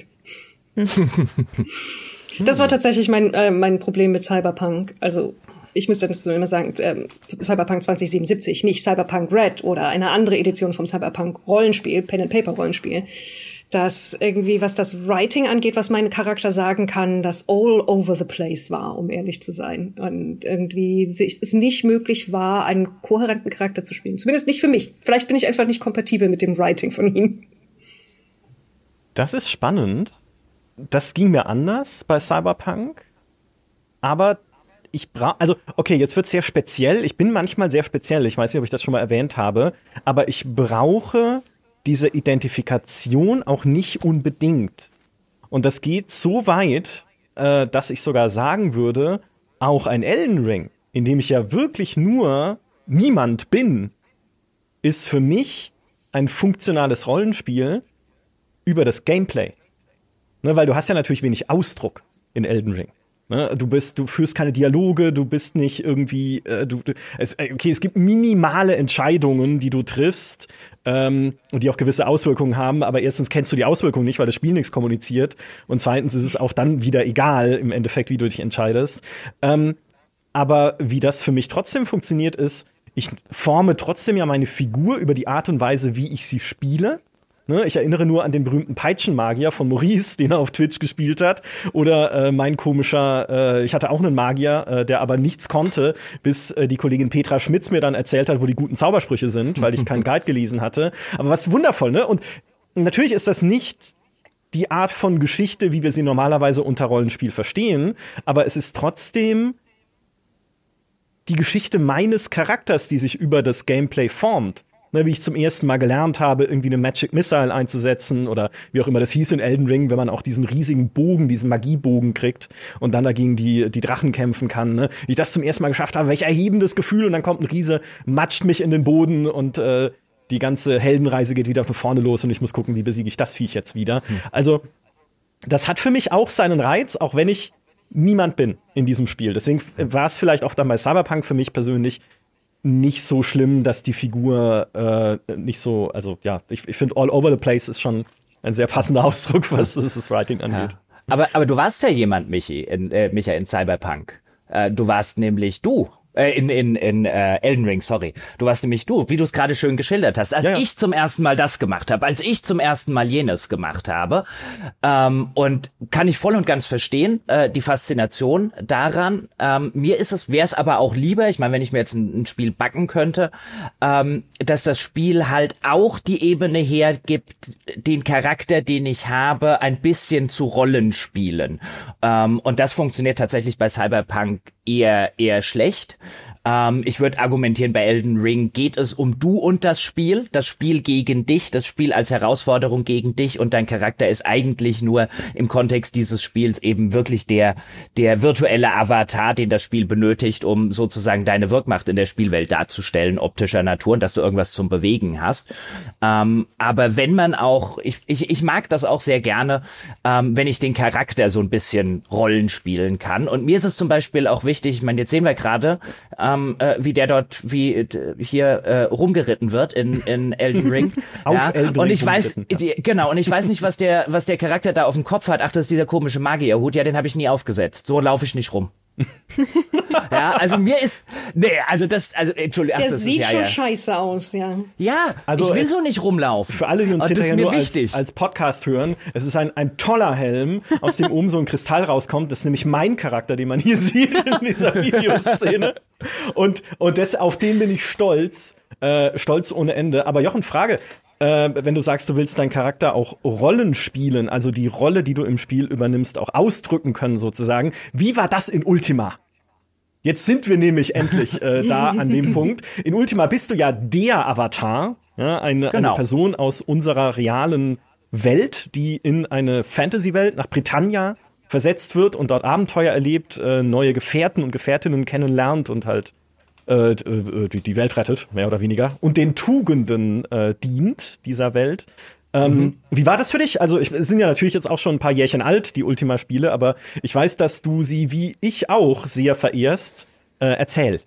Das war tatsächlich mein Problem mit Cyberpunk. Also ich müsste das so immer sagen, Cyberpunk 2077, nicht Cyberpunk Red oder eine andere Edition vom Cyberpunk-Rollenspiel, Pen-and-Paper-Rollenspiel, das irgendwie, was das Writing angeht, was mein Charakter sagen kann, das all over the place war, um ehrlich zu sein. Und irgendwie es nicht möglich war, einen kohärenten Charakter zu spielen. Zumindest nicht für mich. Vielleicht bin ich einfach nicht kompatibel mit dem Writing von ihm. Das ist spannend. Das ging mir anders bei Cyberpunk. Aber okay, jetzt wird's sehr speziell. Ich bin manchmal sehr speziell. Ich weiß nicht, ob ich das schon mal erwähnt habe. Aber ich brauche diese Identifikation auch nicht unbedingt Und das geht so weit, dass ich sogar sagen würde, auch ein Elden Ring, in dem ich ja wirklich nur niemand bin, ist für mich ein funktionales Rollenspiel über das Gameplay. Ne, weil du hast ja natürlich wenig Ausdruck in Elden Ring. Ne, du führst keine Dialoge, du bist nicht irgendwie, es gibt minimale Entscheidungen, die du triffst, und die auch gewisse Auswirkungen haben, aber erstens kennst du die Auswirkungen nicht, weil das Spiel nichts kommuniziert, und zweitens ist es auch dann wieder egal, im Endeffekt, wie du dich entscheidest. Aber wie das für mich trotzdem funktioniert ist, ich forme trotzdem ja meine Figur über die Art und Weise, wie ich sie spiele. Ne, ich erinnere nur an den berühmten Peitschenmagier von Maurice, den er auf Twitch gespielt hat. Oder mein komischer, ich hatte auch einen Magier, der aber nichts konnte, bis die Kollegin Petra Schmitz mir dann erzählt hat, wo die guten Zaubersprüche sind, weil ich keinen Guide gelesen hatte. Aber was wundervoll, ne? Und natürlich ist das nicht die Art von Geschichte, wie wir sie normalerweise unter Rollenspiel verstehen, aber es ist trotzdem die Geschichte meines Charakters, die sich über das Gameplay formt. Ne, wie ich zum ersten Mal gelernt habe, irgendwie eine Magic Missile einzusetzen oder wie auch immer das hieß in Elden Ring, wenn man auch diesen riesigen Bogen, diesen Magiebogen kriegt und dann dagegen die Drachen kämpfen kann. Ne? Wie ich das zum ersten Mal geschafft habe, welch erhebendes Gefühl, und dann kommt ein Riese, matscht mich in den Boden und die ganze Heldenreise geht wieder von vorne los und ich muss gucken, wie besiege ich das Viech jetzt wieder. Also das hat für mich auch seinen Reiz, auch wenn ich niemand bin in diesem Spiel. Deswegen war es vielleicht auch dann bei Cyberpunk für mich persönlich nicht so schlimm, dass die Figur nicht so, also ja, ich finde all over the place ist schon ein sehr passender Ausdruck, was das Writing angeht. Ja. Aber du warst ja jemand, Micha, in Cyberpunk. Du warst nämlich du. In Elden Ring, sorry. Du warst nämlich du, wie du es gerade schön geschildert hast. Als ich zum ersten Mal das gemacht habe, als ich zum ersten Mal jenes gemacht habe, und kann ich voll und ganz verstehen, die Faszination daran. Mir wäre es aber auch lieber, ich meine, wenn ich mir jetzt ein Spiel backen könnte, dass das Spiel halt auch die Ebene hergibt, den Charakter, den ich habe, ein bisschen zu Rollen spielen. Und das funktioniert tatsächlich bei Cyberpunk eher schlecht. Ich würde argumentieren, bei Elden Ring geht es um du und das Spiel gegen dich, das Spiel als Herausforderung gegen dich, und dein Charakter ist eigentlich nur im Kontext dieses Spiels eben wirklich der virtuelle Avatar, den das Spiel benötigt, um sozusagen deine Wirkmacht in der Spielwelt darzustellen, optischer Natur, und dass du irgendwas zum Bewegen hast. Aber wenn man auch, ich mag das auch sehr gerne, wenn ich den Charakter so ein bisschen Rollen spielen kann, und mir ist es zum Beispiel auch wichtig, ich meine, jetzt sehen wir gerade, wie der dort hier rumgeritten wird in Elden Ring. Auf Elden Ring. Und ich weiß, ja. Genau, und ich weiß nicht, was der Charakter da auf dem Kopf hat. Ach, das ist dieser komische Magierhut. Ja, den habe ich nie aufgesetzt. So laufe ich nicht rum. Ja, also Entschuldigung. Der sieht schon scheiße aus, ja. Ja, also, ich will so nicht rumlaufen. Für alle, die uns hinterher nur als Podcast hören, es ist ein toller Helm, aus dem oben so ein Kristall rauskommt. Das ist nämlich mein Charakter, den man hier sieht in dieser Videoszene. Und auf den bin ich stolz ohne Ende. Aber Jochen, Frage. Wenn du sagst, du willst deinen Charakter auch Rollen spielen, also die Rolle, die du im Spiel übernimmst, auch ausdrücken können sozusagen. Wie war das in Ultima? Jetzt sind wir nämlich endlich da an dem Punkt. In Ultima bist du ja der Avatar, ja, eine Person aus unserer realen Welt, die in eine Fantasy-Welt nach Britannia versetzt wird und dort Abenteuer erlebt, neue Gefährten und Gefährtinnen kennenlernt und halt die Welt rettet, mehr oder weniger, und den Tugenden dient dieser Welt. Wie war das für dich? Also, es sind ja natürlich jetzt auch schon ein paar Jährchen alt, die Ultima-Spiele, aber ich weiß, dass du sie, wie ich auch, sehr verehrst. Erzähl.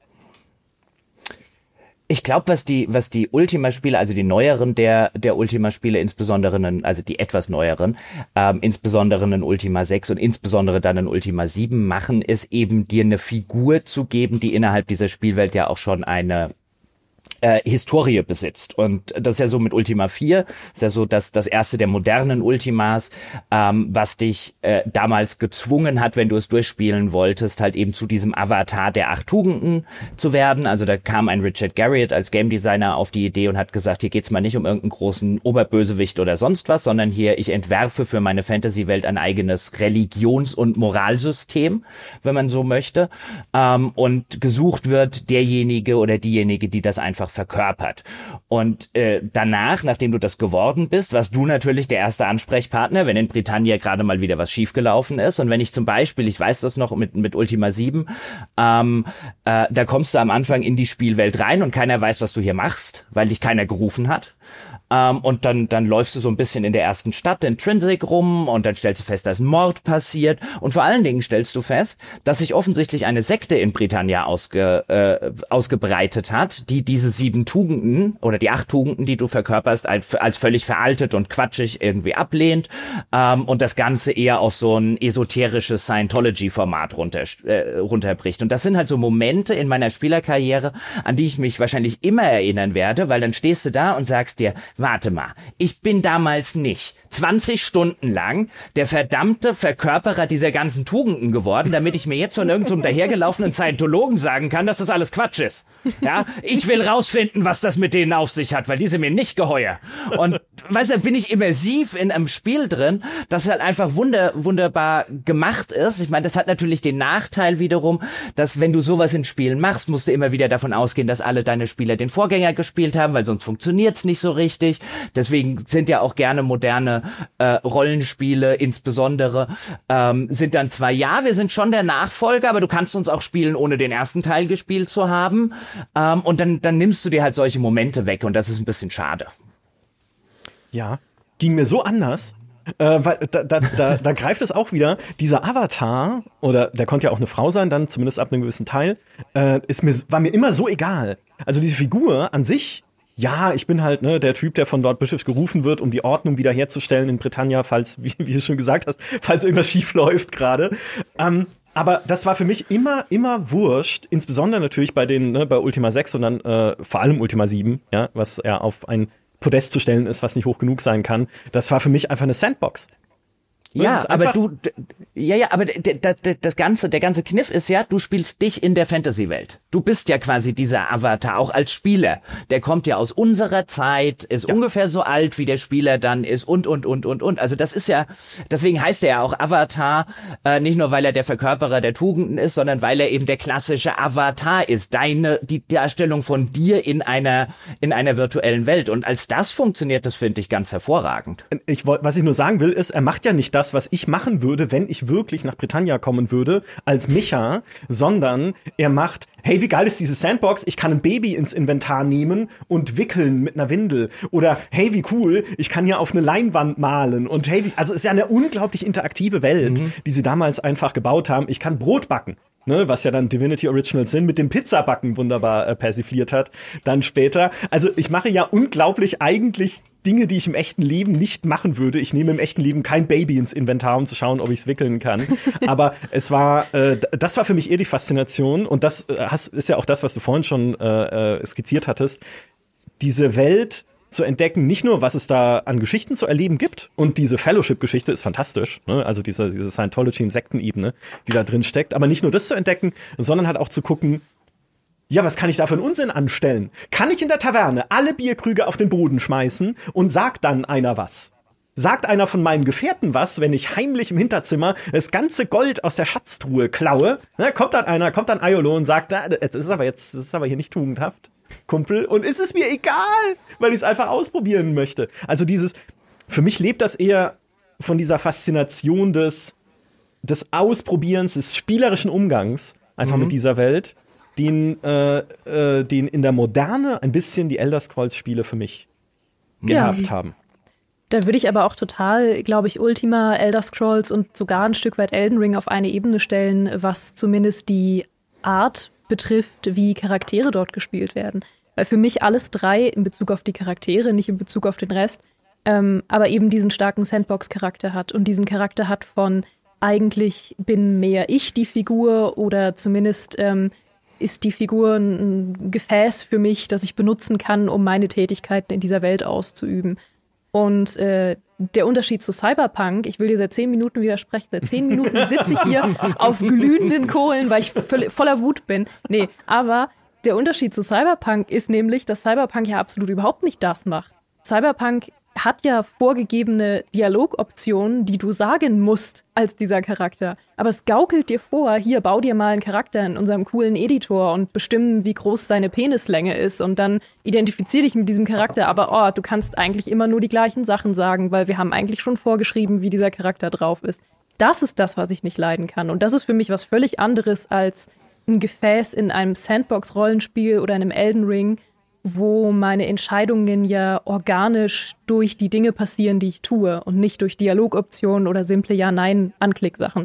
Ich glaube, was die Ultima-Spiele, also die neueren der Ultima-Spiele, insbesondere also die etwas neueren, insbesondere in Ultima 6 und insbesondere dann in Ultima 7 machen, ist eben dir eine Figur zu geben, die innerhalb dieser Spielwelt ja auch schon eine Historie besitzt. Und das ist ja so mit Ultima 4, ist ja so das erste der modernen Ultimas, was dich damals gezwungen hat, wenn du es durchspielen wolltest, halt eben zu diesem Avatar der 8 Tugenden zu werden. Also da kam ein Richard Garriott als Game Designer auf die Idee und hat gesagt, hier geht's mal nicht um irgendeinen großen Oberbösewicht oder sonst was, sondern hier, ich entwerfe für meine Fantasy-Welt ein eigenes Religions- und Moralsystem, wenn man so möchte. Und gesucht wird derjenige oder diejenige, die das einfach einfach verkörpert. Und danach, nachdem du das geworden bist, warst du natürlich der erste Ansprechpartner, wenn in Britannia gerade mal wieder was schiefgelaufen ist. Und wenn ich zum Beispiel, ich weiß das noch mit Ultima 7, da kommst du am Anfang in die Spielwelt rein und keiner weiß, was du hier machst, weil dich keiner gerufen hat. Und dann läufst du so ein bisschen in der ersten Stadt Intrinsic rum und dann stellst du fest, dass ein Mord passiert. Und vor allen Dingen stellst du fest, dass sich offensichtlich eine Sekte in Britannia ausgebreitet hat, die diese 7 Tugenden oder die 8 Tugenden, die du verkörperst, als völlig veraltet und quatschig irgendwie ablehnt und das Ganze eher auf so ein esoterisches Scientology-Format runterbricht. Und das sind halt so Momente in meiner Spielerkarriere, an die ich mich wahrscheinlich immer erinnern werde, weil dann stehst du da und sagst dir, warte mal, ich bin damals nicht 20 Stunden lang der verdammte Verkörperer dieser ganzen Tugenden geworden, damit ich mir jetzt von irgendeinem dahergelaufenen Scientologen sagen kann, dass das alles Quatsch ist. Ja, ich will rausfinden, was das mit denen auf sich hat, weil die sind mir nicht geheuer. Und weißt du, bin ich immersiv in einem Spiel drin, das halt einfach wunderbar gemacht ist. Ich meine, das hat natürlich den Nachteil wiederum, dass wenn du sowas in Spielen machst, musst du immer wieder davon ausgehen, dass alle deine Spieler den Vorgänger gespielt haben, weil sonst funktioniert's nicht so richtig. Deswegen sind ja auch gerne moderne Rollenspiele insbesondere sind dann zwar, ja, wir sind schon der Nachfolger, aber du kannst uns auch spielen, ohne den ersten Teil gespielt zu haben. Und dann nimmst du dir halt solche Momente weg und das ist ein bisschen schade. Ja, ging mir so anders. Weil da greift es auch wieder, dieser Avatar, oder der konnte ja auch eine Frau sein, dann zumindest ab einem gewissen Teil, war mir immer so egal. Also diese Figur an sich, ja, ich bin halt der Typ, der von Lord British gerufen wird, um die Ordnung wiederherzustellen in Britannia, falls, wie du schon gesagt hast, falls irgendwas schief läuft gerade. Aber das war für mich immer wurscht, insbesondere natürlich bei Ultima 6 und dann vor allem Ultima 7, ja, was ja auf ein Podest zu stellen ist, was nicht hoch genug sein kann. Das war für mich einfach eine Sandbox. Ja, aber aber der ganze Kniff ist ja, du spielst dich in der Fantasy-Welt. Du bist ja quasi dieser Avatar, auch als Spieler. Der kommt ja aus unserer Zeit, ist ungefähr so alt, wie der Spieler dann ist und. Also das ist ja, deswegen heißt er ja auch Avatar, nicht nur, weil er der Verkörperer der Tugenden ist, sondern weil er eben der klassische Avatar ist. Die Darstellung von dir in einer virtuellen Welt. Und als das funktioniert, das finde ich ganz hervorragend. Was ich nur sagen will, ist, er macht ja nicht das, was ich machen würde, wenn ich wirklich nach Britannia kommen würde, als Micha, sondern er macht, hey, wie geil ist diese Sandbox, ich kann ein Baby ins Inventar nehmen und wickeln mit einer Windel. Oder, hey, wie cool, ich kann hier auf eine Leinwand malen. Und hey, also es ist ja eine unglaublich interaktive Welt, die sie damals einfach gebaut haben. Ich kann Brot backen. Was ja dann Divinity Original Sin mit dem Pizzabacken wunderbar persifliert hat, dann später. Also ich mache ja unglaublich eigentlich Dinge, die ich im echten Leben nicht machen würde. Ich nehme im echten Leben kein Baby ins Inventar, um zu schauen, ob ich es wickeln kann. Aber das war für mich eher die Faszination. Und das ist ja auch das, was du vorhin schon skizziert hattest. Diese Welt zu entdecken, nicht nur, was es da an Geschichten zu erleben gibt, und diese Fellowship-Geschichte ist fantastisch, ne? Also diese Scientology-Insektenebene, die da drin steckt, aber nicht nur das zu entdecken, sondern halt auch zu gucken, ja, was kann ich da für einen Unsinn anstellen? Kann ich in der Taverne alle Bierkrüge auf den Boden schmeißen und sagt dann einer was? Sagt einer von meinen Gefährten was, wenn ich heimlich im Hinterzimmer das ganze Gold aus der Schatztruhe klaue? Ne? Kommt dann Aiolo und sagt, das ist aber hier nicht tugendhaft, Kumpel, und ist es mir egal, weil ich es einfach ausprobieren möchte. Also für mich lebt das eher von dieser Faszination des Ausprobierens, des spielerischen Umgangs einfach mit dieser Welt, den in der Moderne ein bisschen die Elder Scrolls-Spiele für mich gehabt haben. Da würde ich aber auch total, glaube ich, Ultima, Elder Scrolls und sogar ein Stück weit Elden Ring auf eine Ebene stellen, was zumindest die Art betrifft, wie Charaktere dort gespielt werden. Weil für mich alles drei in Bezug auf die Charaktere, nicht in Bezug auf den Rest, aber eben diesen starken Sandbox-Charakter hat und diesen Charakter hat von eigentlich bin mehr ich die Figur oder zumindest ist die Figur ein Gefäß für mich, das ich benutzen kann, um meine Tätigkeiten in dieser Welt auszuüben. Und der Unterschied zu Cyberpunk, ich will dir seit 10 Minuten widersprechen, seit 10 Minuten sitze ich hier auf glühenden Kohlen, weil ich voller Wut bin. Nee, aber der Unterschied zu Cyberpunk ist nämlich, dass Cyberpunk ja absolut überhaupt nicht das macht. Cyberpunk hat ja vorgegebene Dialogoptionen, die du sagen musst als dieser Charakter. Aber es gaukelt dir vor, hier, bau dir mal einen Charakter in unserem coolen Editor und bestimmen, wie groß seine Penislänge ist und dann identifizier dich mit diesem Charakter. Aber du kannst eigentlich immer nur die gleichen Sachen sagen, weil wir haben eigentlich schon vorgeschrieben, wie dieser Charakter drauf ist. Das ist das, was ich nicht leiden kann. Und das ist für mich was völlig anderes als ein Gefäß in einem Sandbox-Rollenspiel oder einem Elden Ring, wo meine Entscheidungen ja organisch durch die Dinge passieren, die ich tue und nicht durch Dialogoptionen oder simple Ja-Nein-Anklicksachen.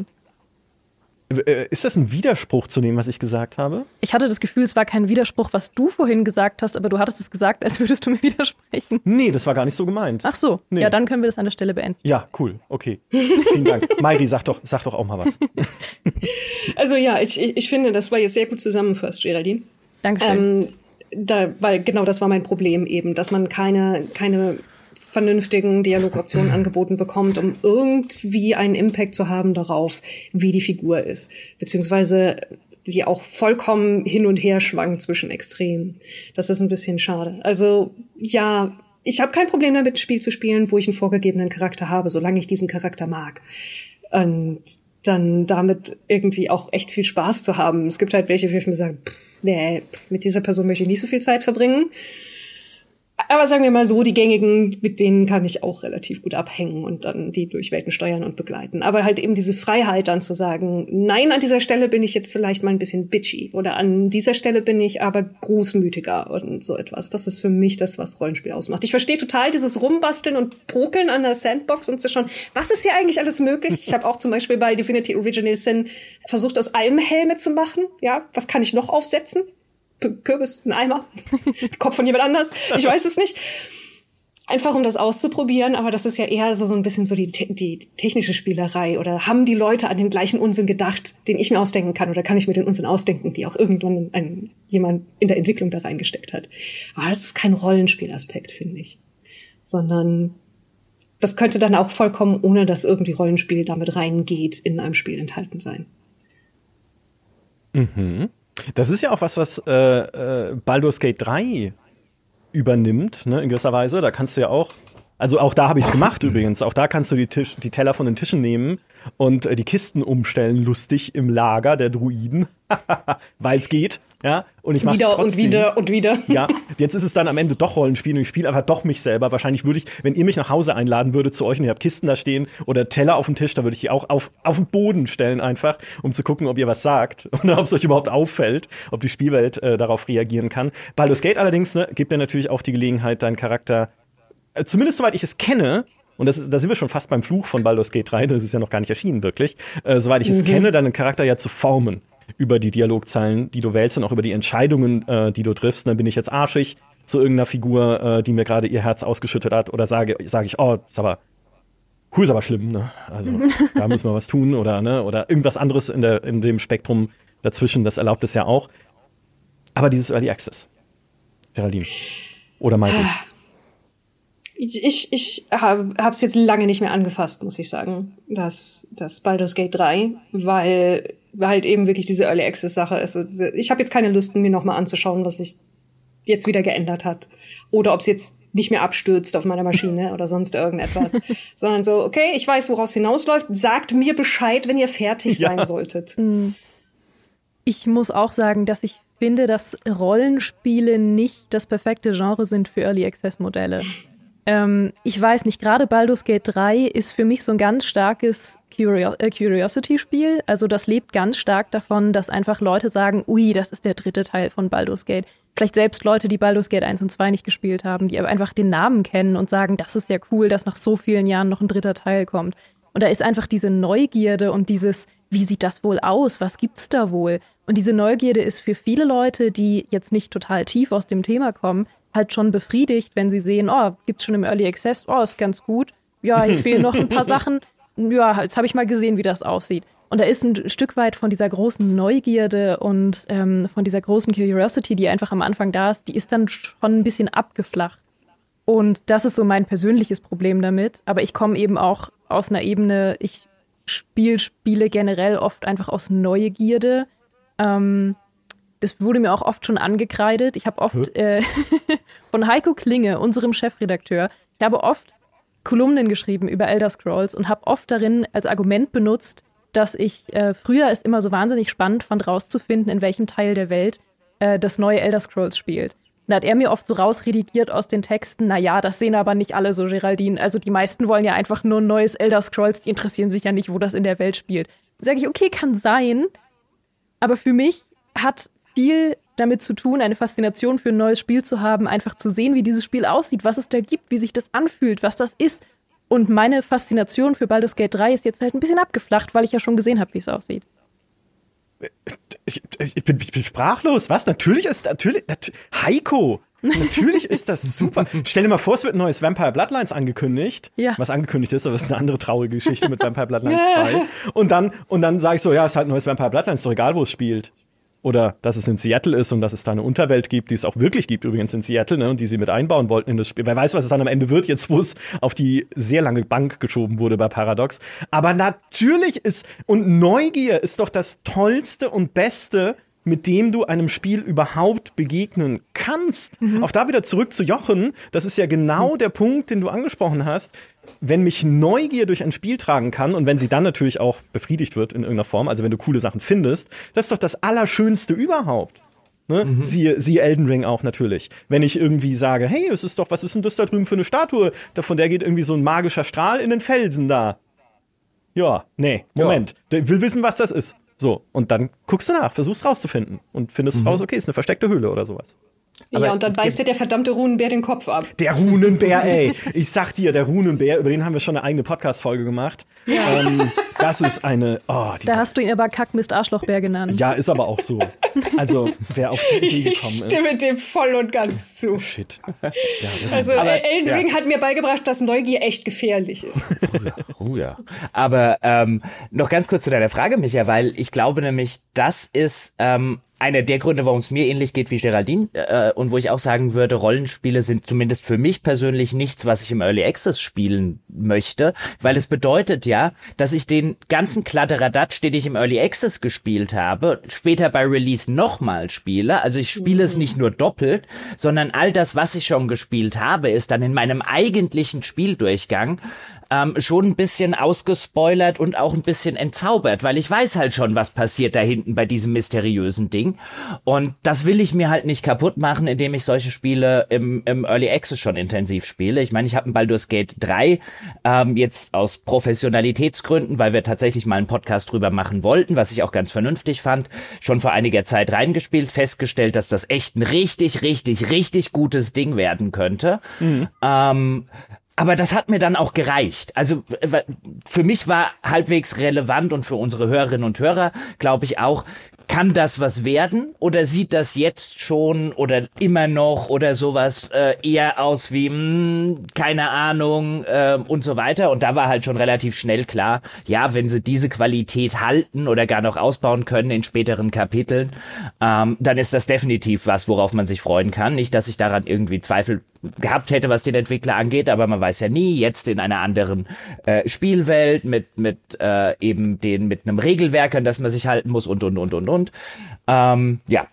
Ist das ein Widerspruch zu dem, was ich gesagt habe? Ich hatte das Gefühl, es war kein Widerspruch, was du vorhin gesagt hast, aber du hattest es gesagt, als würdest du mir widersprechen. Nee, das war gar nicht so gemeint. Ach so, nee. Ja, dann können wir das an der Stelle beenden. Ja, cool, okay. Vielen Dank. Mairi, sag doch auch mal was. Also ja, ich finde, das war jetzt sehr gut zusammengefasst, Geraldine. Dankeschön. Weil genau das war mein Problem eben, dass man keine vernünftigen Dialogoptionen angeboten bekommt, um irgendwie einen Impact zu haben darauf, wie die Figur ist. Beziehungsweise die auch vollkommen hin und her schwankt zwischen Extremen. Das ist ein bisschen schade. Also ja, ich habe kein Problem damit, ein Spiel zu spielen, wo ich einen vorgegebenen Charakter habe, solange ich diesen Charakter mag. Und dann damit irgendwie auch echt viel Spaß zu haben. Es gibt halt welche, wo ich mir sage, nee, mit dieser Person möchte ich nicht so viel Zeit verbringen. Aber sagen wir mal so, die gängigen, mit denen kann ich auch relativ gut abhängen und dann die durch Welten steuern und begleiten. Aber halt eben diese Freiheit dann zu sagen, nein, an dieser Stelle bin ich jetzt vielleicht mal ein bisschen bitchy oder an dieser Stelle bin ich aber großmütiger und so etwas. Das ist für mich das, was Rollenspiel ausmacht. Ich verstehe total dieses Rumbasteln und Prokeln an der Sandbox und zu schauen, was ist hier eigentlich alles möglich? Ich habe auch zum Beispiel bei Divinity Original Sin versucht, aus allem Helme zu machen. Ja, was kann ich noch aufsetzen? Kürbis, ein Eimer, Kopf von jemand anders, ich weiß es nicht. Einfach um das auszuprobieren, aber das ist ja eher so ein bisschen so die technische Spielerei. Oder haben die Leute an den gleichen Unsinn gedacht, den ich mir ausdenken kann? Oder kann ich mir den Unsinn ausdenken, die auch irgendwann jemand in der Entwicklung da reingesteckt hat? Aber das ist kein Rollenspielaspekt, finde ich. Sondern das könnte dann auch vollkommen, ohne dass irgendwie Rollenspiel damit reingeht, in einem Spiel enthalten sein. Mhm. Das ist ja auch was Baldur's Gate 3 übernimmt, ne, in gewisser Weise. Da kannst du ja auch, also auch da habe ich es gemacht übrigens, auch da kannst du die Teller von den Tischen nehmen und die Kisten umstellen, lustig im Lager der Druiden, weil es geht, ja. Und ich mach's trotzdem. Und wieder. Ja, jetzt ist es dann am Ende doch Rollenspiel und ich spiele einfach doch mich selber. Wahrscheinlich würde ich, wenn ihr mich nach Hause einladen würdet zu euch und ihr habt Kisten da stehen oder Teller auf dem Tisch, dann würde ich die auch auf den Boden stellen einfach, um zu gucken, ob ihr was sagt und ob es euch überhaupt auffällt, ob die Spielwelt darauf reagieren kann. Baldur's Gate allerdings, ne, gibt dir natürlich auch die Gelegenheit, deinen Charakter, zumindest soweit ich es kenne, und da sind wir schon fast beim Fluch von Baldur's Gate 3, das ist ja noch gar nicht erschienen wirklich, soweit ich es kenne, deinen Charakter ja zu formen über die Dialogzeilen, die du wählst und auch über die Entscheidungen, die du triffst. Dann bin ich jetzt arschig zu irgendeiner Figur, die mir gerade ihr Herz ausgeschüttet hat, oder sage ich, oh, ist aber schlimm, ne? Also da müssen wir was tun oder irgendwas anderes in dem Spektrum dazwischen, das erlaubt es ja auch. Aber dieses Early Access, Geraldine oder Michael. Ich hab's jetzt lange nicht mehr angefasst, muss ich sagen, das Baldur's Gate 3, weil halt eben wirklich diese Early Access Sache ist. Also ich habe jetzt keine Lust, mir nochmal anzuschauen, was sich jetzt wieder geändert hat. Oder ob es jetzt nicht mehr abstürzt auf meiner Maschine oder sonst irgendetwas. Sondern so, okay, ich weiß, woraus hinausläuft. Sagt mir Bescheid, wenn ihr fertig sein solltet. Ich muss auch sagen, dass ich finde, dass Rollenspiele nicht das perfekte Genre sind für Early Access Modelle. Ich weiß nicht, gerade Baldur's Gate 3 ist für mich so ein ganz starkes Curiosity-Spiel. Also das lebt ganz stark davon, dass einfach Leute sagen, ui, das ist der 3. Teil von Baldur's Gate. Vielleicht selbst Leute, die Baldur's Gate 1 und 2 nicht gespielt haben, die aber einfach den Namen kennen und sagen, das ist ja cool, dass nach so vielen Jahren noch ein 3. Teil kommt. Und da ist einfach diese Neugierde und dieses, wie sieht das wohl aus? Was gibt's da wohl? Und diese Neugierde ist für viele Leute, die jetzt nicht total tief aus dem Thema kommen, halt schon befriedigt, wenn sie sehen, oh, gibt's schon im Early Access, oh, ist ganz gut. Ja, hier fehlen noch ein paar Sachen. Ja, jetzt habe ich mal gesehen, wie das aussieht. Und da ist ein Stück weit von dieser großen Neugierde und von dieser großen Curiosity, die einfach am Anfang da ist, die ist dann schon ein bisschen abgeflacht. Und das ist so mein persönliches Problem damit. Aber ich komme eben auch aus einer Ebene, ich spiele generell oft einfach aus Neugierde. Das wurde mir auch oft schon angekreidet. Ich habe oft von Heiko Klinge, unserem Chefredakteur, ich habe oft Kolumnen geschrieben über Elder Scrolls und habe oft darin als Argument benutzt, dass ich früher es immer so wahnsinnig spannend fand, rauszufinden, in welchem Teil der Welt das neue Elder Scrolls spielt. Und da hat er mir oft so rausredigiert aus den Texten, naja, das sehen aber nicht alle so, Geraldine. Also die meisten wollen ja einfach nur ein neues Elder Scrolls, die interessieren sich ja nicht, wo das in der Welt spielt. Sage ich, okay, kann sein, aber für mich hat viel damit zu tun, eine Faszination für ein neues Spiel zu haben, einfach zu sehen, wie dieses Spiel aussieht, was es da gibt, wie sich das anfühlt, was das ist. Und meine Faszination für Baldur's Gate 3 ist jetzt halt ein bisschen abgeflacht, weil ich ja schon gesehen habe, wie es aussieht. Ich bin sprachlos. Was? Natürlich, Heiko, natürlich ist das super. Stell dir mal vor, es wird ein neues Vampire Bloodlines angekündigt. Ja. Was angekündigt ist, aber es ist eine andere traurige Geschichte mit Vampire Bloodlines 2. Und dann sage ich so, ja, es ist halt ein neues Vampire Bloodlines, ist doch egal, wo es spielt. Oder dass es in Seattle ist und dass es da eine Unterwelt gibt, die es auch wirklich gibt, übrigens in Seattle, ne, und die sie mit einbauen wollten in das Spiel. Wer weiß, was es dann am Ende wird, jetzt wo es auf die sehr lange Bank geschoben wurde bei Paradox. Aber natürlich und Neugier ist doch das Tollste und Beste, mit dem du einem Spiel überhaupt begegnen kannst. Auch da wieder zurück zu Jochen, das ist ja genau der Punkt, den du angesprochen hast. Wenn mich Neugier durch ein Spiel tragen kann und wenn sie dann natürlich auch befriedigt wird in irgendeiner Form, also wenn du coole Sachen findest, das ist doch das Allerschönste überhaupt. Ne? Siehe Elden Ring auch natürlich. Wenn ich irgendwie sage, hey, was ist denn das da drüben für eine Statue? Von der geht irgendwie so ein magischer Strahl in den Felsen da. Ja, nee, Moment. Der will wissen, was das ist. So, und dann guckst du nach, versuchst rauszufinden und findest raus, okay, ist eine versteckte Höhle oder sowas. Ja, und dann beißt dir der verdammte Runenbär den Kopf ab. Der Runenbär, ey. Ich sag dir, der Runenbär, über den haben wir schon eine eigene Podcast-Folge gemacht. Ja. Das ist eine... da hast du ihn aber Kackmist Arschlochbär genannt. Ja, ist aber auch so. Also, wer auf die Idee gekommen ist. Ich stimme dem voll und ganz zu. Shit. Ja, also, Elden Ring hat mir beigebracht, dass Neugier echt gefährlich ist. Oh ja. Aber noch ganz kurz zu deiner Frage, Micha, weil ich glaube nämlich, das ist... einer der Gründe, warum es mir ähnlich geht wie Geraldine und wo ich auch sagen würde, Rollenspiele sind zumindest für mich persönlich nichts, was ich im Early Access spielen möchte, weil es bedeutet ja, dass ich den ganzen Kladderadatsch, den ich im Early Access gespielt habe, später bei Release nochmal spiele. Also ich spiele es nicht nur doppelt, sondern all das, was ich schon gespielt habe, ist dann in meinem eigentlichen Spieldurchgang schon ein bisschen ausgespoilert und auch ein bisschen entzaubert, weil ich weiß halt schon, was passiert da hinten bei diesem mysteriösen Ding. Und das will ich mir halt nicht kaputt machen, indem ich solche Spiele im Early Access schon intensiv spiele. Ich meine, ich habe ein Baldur's Gate 3 jetzt aus Professionalitätsgründen, weil wir tatsächlich mal einen Podcast drüber machen wollten, was ich auch ganz vernünftig fand, schon vor einiger Zeit reingespielt, festgestellt, dass das echt ein richtig, richtig, richtig gutes Ding werden könnte. Aber das hat mir dann auch gereicht. Also für mich war halbwegs relevant und für unsere Hörerinnen und Hörer, glaube ich auch, kann das was werden oder sieht das jetzt schon oder immer noch oder sowas eher aus wie keine Ahnung und so weiter. Und da war halt schon relativ schnell klar, ja, wenn sie diese Qualität halten oder gar noch ausbauen können in späteren Kapiteln, dann ist das definitiv was, worauf man sich freuen kann. Nicht, dass ich daran irgendwie Zweifel gehabt hätte, was den Entwickler angeht, aber man weiß ja nie, jetzt in einer anderen Spielwelt mit eben mit einem Regelwerk, an das man sich halten muss und. Ja,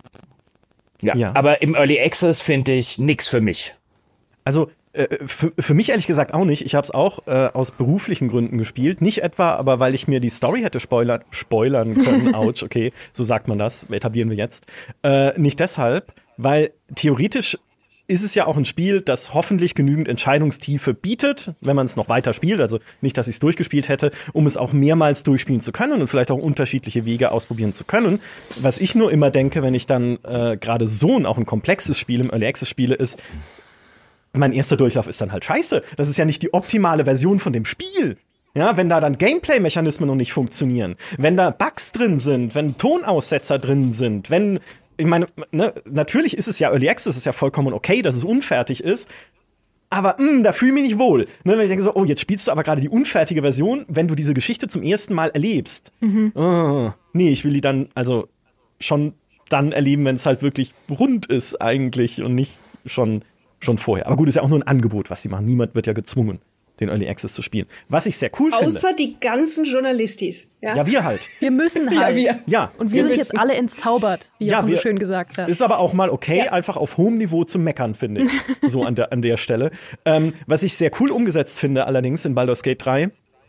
aber im Early Access finde ich nix für mich. Also für mich ehrlich gesagt auch nicht. Ich habe es auch aus beruflichen Gründen gespielt. Nicht etwa, aber weil ich mir die Story hätte spoilern können. Autsch, okay, so sagt man das. Etablieren wir jetzt. Nicht deshalb, weil theoretisch ist es ja auch ein Spiel, das hoffentlich genügend Entscheidungstiefe bietet, wenn man es noch weiter spielt. Also nicht, dass ich es durchgespielt hätte, um es auch mehrmals durchspielen zu können und vielleicht auch unterschiedliche Wege ausprobieren zu können. Was ich nur immer denke, wenn ich dann gerade so auch ein komplexes Spiel im Early Access spiele, ist, mein erster Durchlauf ist dann halt scheiße. Das ist ja nicht die optimale Version von dem Spiel. Ja, wenn da dann Gameplay-Mechanismen noch nicht funktionieren, wenn da Bugs drin sind, wenn Tonaussetzer drin sind, wenn ich meine, ne, natürlich ist es ja Early Access, ist ja vollkommen okay, dass es unfertig ist, aber da fühle ich mich nicht wohl. Ne, wenn ich denke so, oh, jetzt spielst du aber gerade die unfertige Version, wenn du diese Geschichte zum ersten Mal erlebst. Nee, ich will die dann also schon dann erleben, wenn es halt wirklich rund ist eigentlich und nicht schon vorher. Aber gut, ist ja auch nur ein Angebot, was sie machen. Niemand wird ja gezwungen, den Early Access zu spielen. Was ich sehr cool finde. Außer die ganzen Journalistis. Ja, wir halt. Wir müssen halt. Ja. Und wir sind jetzt alle entzaubert, wie Jochen so schön gesagt hat. Ist aber auch mal okay, einfach auf hohem Niveau zu meckern, finde ich. So an der Stelle. Was ich sehr cool umgesetzt finde, allerdings in Baldur's Gate 3,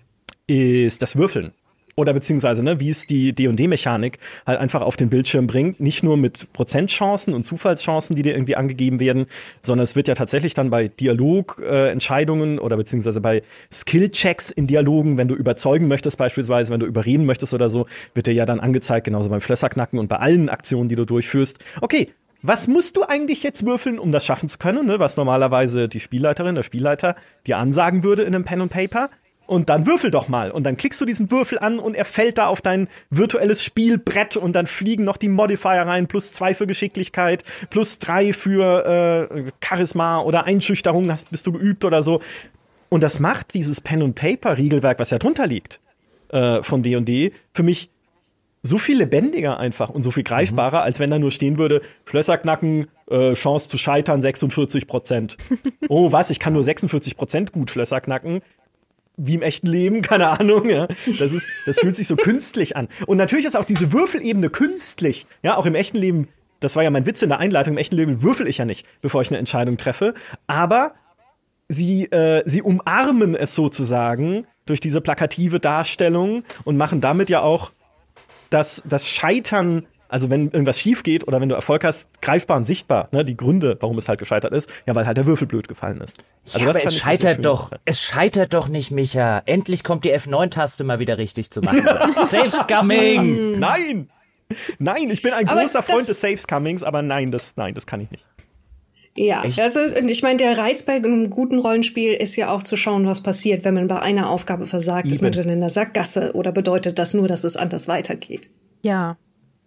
ist das Würfeln. Oder beziehungsweise, wie es die D&D-Mechanik halt einfach auf den Bildschirm bringt. Nicht nur mit Prozentchancen und Zufallschancen, die dir irgendwie angegeben werden, sondern es wird ja tatsächlich dann bei Dialogentscheidungen oder beziehungsweise bei Skill-Checks in Dialogen, wenn du überzeugen möchtest beispielsweise, wenn du überreden möchtest oder so, wird dir ja dann angezeigt, genauso beim Schlösserknacken und bei allen Aktionen, die du durchführst. Okay, was musst du eigentlich jetzt würfeln, um das schaffen zu können? Was normalerweise die Spielleiterin, der Spielleiter dir ansagen würde in einem Pen and Paper. Und dann würfel doch mal. Und dann klickst du diesen Würfel an und er fällt da auf dein virtuelles Spielbrett und dann fliegen noch die Modifier rein, +2 für Geschicklichkeit, +3 für Charisma oder Einschüchterung, bist du geübt oder so. Und das macht dieses Pen-and-Paper-Regelwerk, was ja drunter liegt, von D&D, für mich so viel lebendiger einfach und so viel greifbarer, als wenn da nur stehen würde, Schlösserknacken, Chance zu scheitern 46%. Oh, was? Ich kann nur 46% gut Schlösser knacken. Wie im echten Leben, keine Ahnung, ja. Das fühlt sich so künstlich an. Und natürlich ist auch diese Würfelebene künstlich. Ja, auch im echten Leben, das war ja mein Witz in der Einleitung, im echten Leben würfel ich ja nicht, bevor ich eine Entscheidung treffe. Aber sie umarmen es sozusagen durch diese plakative Darstellung und machen damit ja auch das Scheitern, also wenn irgendwas schief geht oder wenn du Erfolg hast, greifbar und sichtbar, die Gründe, warum es halt gescheitert ist, ja, weil halt der Würfel blöd gefallen ist. Also ja, aber es scheitert doch nicht, Micha. Endlich kommt die F9-Taste mal wieder richtig zu machen. Safe-Scumming! Nein, ich bin ein großer Freund des Safe-Scummings, aber nein, das kann ich nicht. Ja, also und ich meine, der Reiz bei einem guten Rollenspiel ist ja auch zu schauen, was passiert, wenn man bei einer Aufgabe versagt. Ist man dann in der Sackgasse oder bedeutet das nur, dass es anders weitergeht? Ja.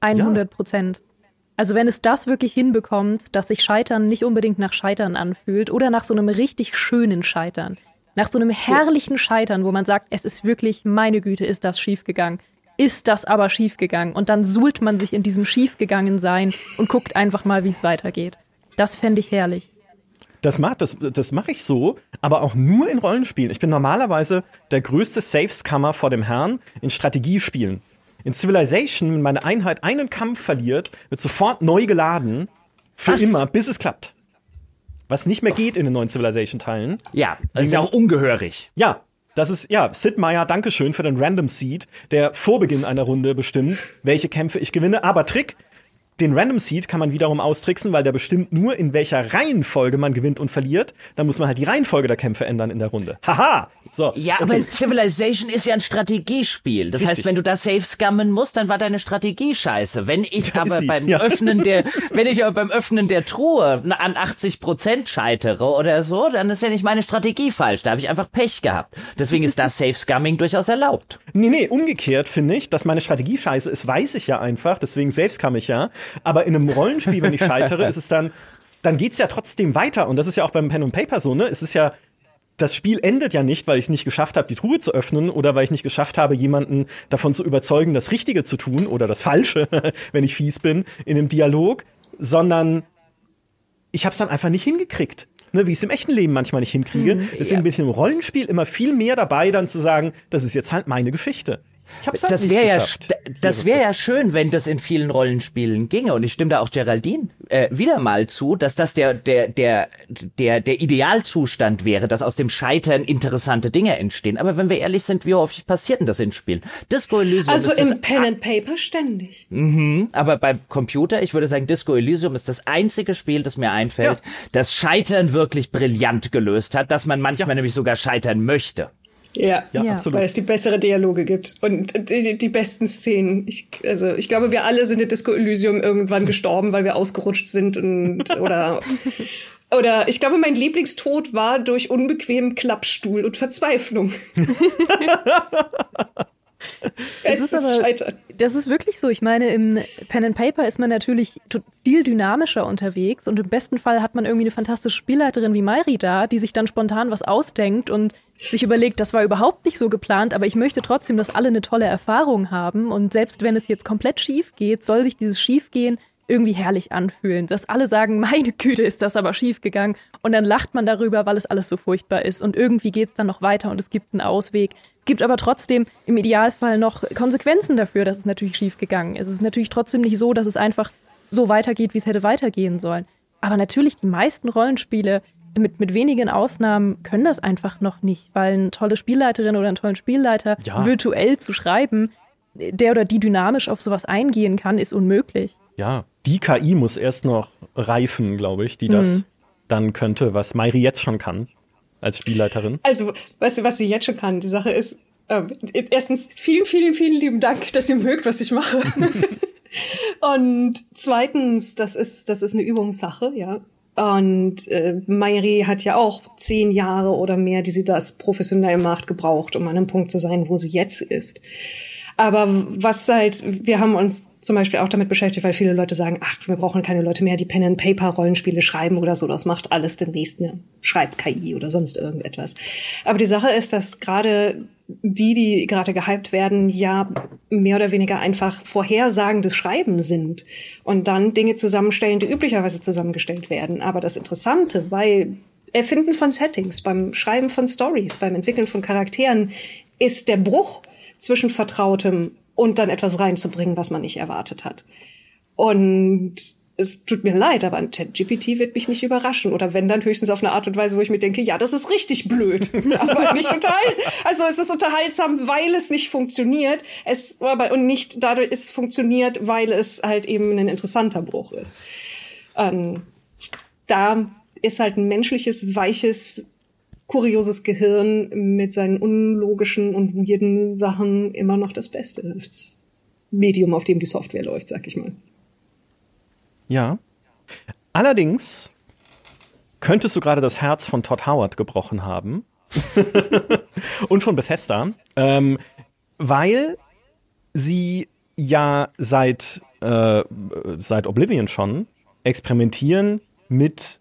100%. Also wenn es das wirklich hinbekommt, dass sich Scheitern nicht unbedingt nach Scheitern anfühlt oder nach so einem richtig schönen Scheitern, nach so einem herrlichen Scheitern, wo man sagt, es ist wirklich, meine Güte, ist das schiefgegangen. Ist das aber schiefgegangen? Und dann suhlt man sich in diesem Schiefgegangen-Sein und guckt einfach mal, wie es weitergeht. Das fände ich herrlich. Das mache ich so, aber auch nur in Rollenspielen. Ich bin normalerweise der größte Safe-Scummer vor dem Herrn in Strategiespielen. In Civilization, wenn meine Einheit einen Kampf verliert, wird sofort neu geladen. Für immer, bis es klappt. Was nicht mehr geht in den neuen Civilization-Teilen. Ja, das ist ja auch ungehörig. Ja, das ist, Sid Meier, dankeschön für den Random Seed, der vor Beginn einer Runde bestimmt, welche Kämpfe ich gewinne. Aber Trick, den Random Seed kann man wiederum austricksen, weil der bestimmt nur, in welcher Reihenfolge man gewinnt und verliert. Dann muss man halt die Reihenfolge der Kämpfe ändern in der Runde. Haha! So, ja, okay. Aber Civilization ist ja ein Strategiespiel. Das heißt, wenn du da safe scummen musst, dann war deine Strategie scheiße. Wenn ich aber beim Öffnen der Truhe an 80% scheitere oder so, dann ist ja nicht meine Strategie falsch. Da habe ich einfach Pech gehabt. Deswegen ist das Safe Scumming durchaus erlaubt. Nee, umgekehrt finde ich, dass meine Strategie scheiße ist, weiß ich ja einfach. Deswegen Safe Scum ich ja. Aber in einem Rollenspiel, wenn ich scheitere, ist es dann geht's ja trotzdem weiter. Und das ist ja auch beim Pen and Paper so, Es ist ja, das Spiel endet ja nicht, weil ich nicht geschafft habe, die Truhe zu öffnen oder weil ich nicht geschafft habe, jemanden davon zu überzeugen, das Richtige zu tun oder das Falsche, wenn ich fies bin, in einem Dialog, sondern ich habe es dann einfach nicht hingekriegt. Wie ich es im echten Leben manchmal nicht hinkriege. Deswegen bin ich im Rollenspiel immer viel mehr dabei, dann zu sagen, das ist jetzt halt meine Geschichte. Ich hab's halt das wäre ja schön, wenn das in vielen Rollenspielen ginge. Und ich stimme da auch Geraldine wieder mal zu, dass das der Idealzustand wäre, dass aus dem Scheitern interessante Dinge entstehen. Aber wenn wir ehrlich sind, wie häufig passiert denn das in Spielen? Disco Elysium also im Pen and Paper ständig. Aber beim Computer, ich würde sagen, Disco Elysium ist das einzige Spiel, das mir einfällt, das Scheitern wirklich brillant gelöst hat, dass man manchmal nämlich sogar scheitern möchte. Ja, absolut. Weil es die bessere Dialoge gibt und die besten Szenen. Ich glaube, wir alle sind in Disco Elysium irgendwann gestorben, weil wir ausgerutscht sind oder ich glaube, mein Lieblingstod war durch unbequemen Klappstuhl und Verzweiflung. Das ist wirklich so. Ich meine, im Pen and Paper ist man natürlich viel dynamischer unterwegs und im besten Fall hat man irgendwie eine fantastische Spielleiterin wie Mairi da, die sich dann spontan was ausdenkt und sich überlegt, das war überhaupt nicht so geplant, aber ich möchte trotzdem, dass alle eine tolle Erfahrung haben und selbst wenn es jetzt komplett schief geht, soll sich dieses Schiefgehen irgendwie herrlich anfühlen. Dass alle sagen, meine Güte, ist das aber schief gegangen. Und dann lacht man darüber, weil es alles so furchtbar ist. Und irgendwie geht es dann noch weiter und es gibt einen Ausweg. Es gibt aber trotzdem im Idealfall noch Konsequenzen dafür, dass es natürlich schief gegangen ist. Es ist natürlich trotzdem nicht so, dass es einfach so weitergeht, wie es hätte weitergehen sollen. Aber natürlich, die meisten Rollenspiele, mit wenigen Ausnahmen, können das einfach noch nicht. Weil eine tolle Spielleiterin oder einen tollen Spielleiter virtuell zu schreiben, der oder die dynamisch auf sowas eingehen kann, ist unmöglich. Ja, die KI muss erst noch reifen, glaube ich, die das dann könnte, was Mayri jetzt schon kann als Spielleiterin. Also, weißt du, was sie jetzt schon kann? Die Sache ist, erstens, vielen, vielen, vielen lieben Dank, dass ihr mögt, was ich mache. Und zweitens, das ist eine Übungssache, ja. Und Mayri hat ja auch 10 Jahre oder mehr, die sie das professionell macht, gebraucht, um an einem Punkt zu sein, wo sie jetzt ist. Aber wir haben uns zum Beispiel auch damit beschäftigt, weil viele Leute sagen, ach, wir brauchen keine Leute mehr, die Pen-and-Paper-Rollenspiele schreiben oder so. Das macht alles demnächst eine Schreib-KI oder sonst irgendetwas. Aber die Sache ist, dass gerade die gerade gehypt werden, ja mehr oder weniger einfach vorhersagendes Schreiben sind und dann Dinge zusammenstellen, die üblicherweise zusammengestellt werden. Aber das Interessante bei Erfinden von Settings, beim Schreiben von Stories, beim Entwickeln von Charakteren ist der Bruch zwischen Vertrautem und dann etwas reinzubringen, was man nicht erwartet hat. Und es tut mir leid, aber ein ChatGPT wird mich nicht überraschen. Oder wenn, dann höchstens auf eine Art und Weise, wo ich mir denke, ja, das ist richtig blöd. Aber nicht also es ist unterhaltsam, weil es nicht funktioniert. Und nicht dadurch es funktioniert, weil es halt eben ein interessanter Bruch ist. Da ist halt ein menschliches, weiches, kurioses Gehirn mit seinen unlogischen und weirden Sachen immer noch das Beste. Das Medium, auf dem die Software läuft, sag ich mal. Ja. Allerdings könntest du gerade das Herz von Todd Howard gebrochen haben. Und von Bethesda. Weil sie ja seit Oblivion schon experimentieren mit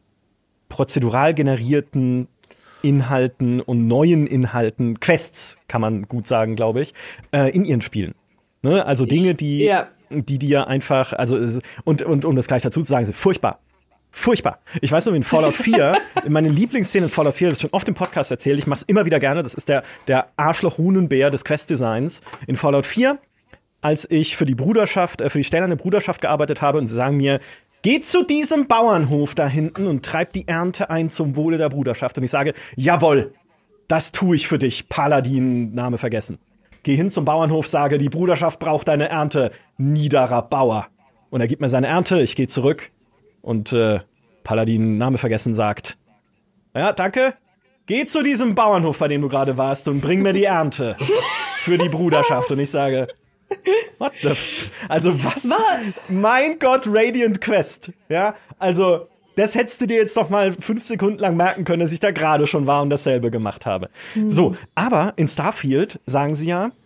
prozedural generierten Inhalten und neuen Inhalten, Quests, kann man gut sagen, glaube ich, in ihren Spielen. Ne? Also Dinge, die dir einfach, also und um das gleich dazu zu sagen, sind furchtbar. Furchtbar. Ich weiß noch, in Fallout 4, meine Lieblingsszene in Fallout 4, das schon oft im Podcast erzählt, ich mache es immer wieder gerne, das ist der Arschloch-Runenbär des Quest-Designs. In Fallout 4, als ich für die stählerne Bruderschaft gearbeitet habe und sie sagen mir, geh zu diesem Bauernhof da hinten und treib die Ernte ein zum Wohle der Bruderschaft. Und ich sage, jawohl, das tue ich für dich, Paladin, Name vergessen. Geh hin zum Bauernhof, sage, die Bruderschaft braucht deine Ernte, niederer Bauer. Und er gibt mir seine Ernte, ich gehe zurück und Paladin, Name vergessen, sagt, ja, danke, geh zu diesem Bauernhof, bei dem du gerade warst und bring mir die Ernte für die Bruderschaft. Und ich sage, what the also was? Mein Gott, Radiant Quest. Ja, also das hättest du dir jetzt doch mal 5 Sekunden lang merken können, dass ich da gerade schon war und dasselbe gemacht habe. So, aber in Starfield, sagen sie ja,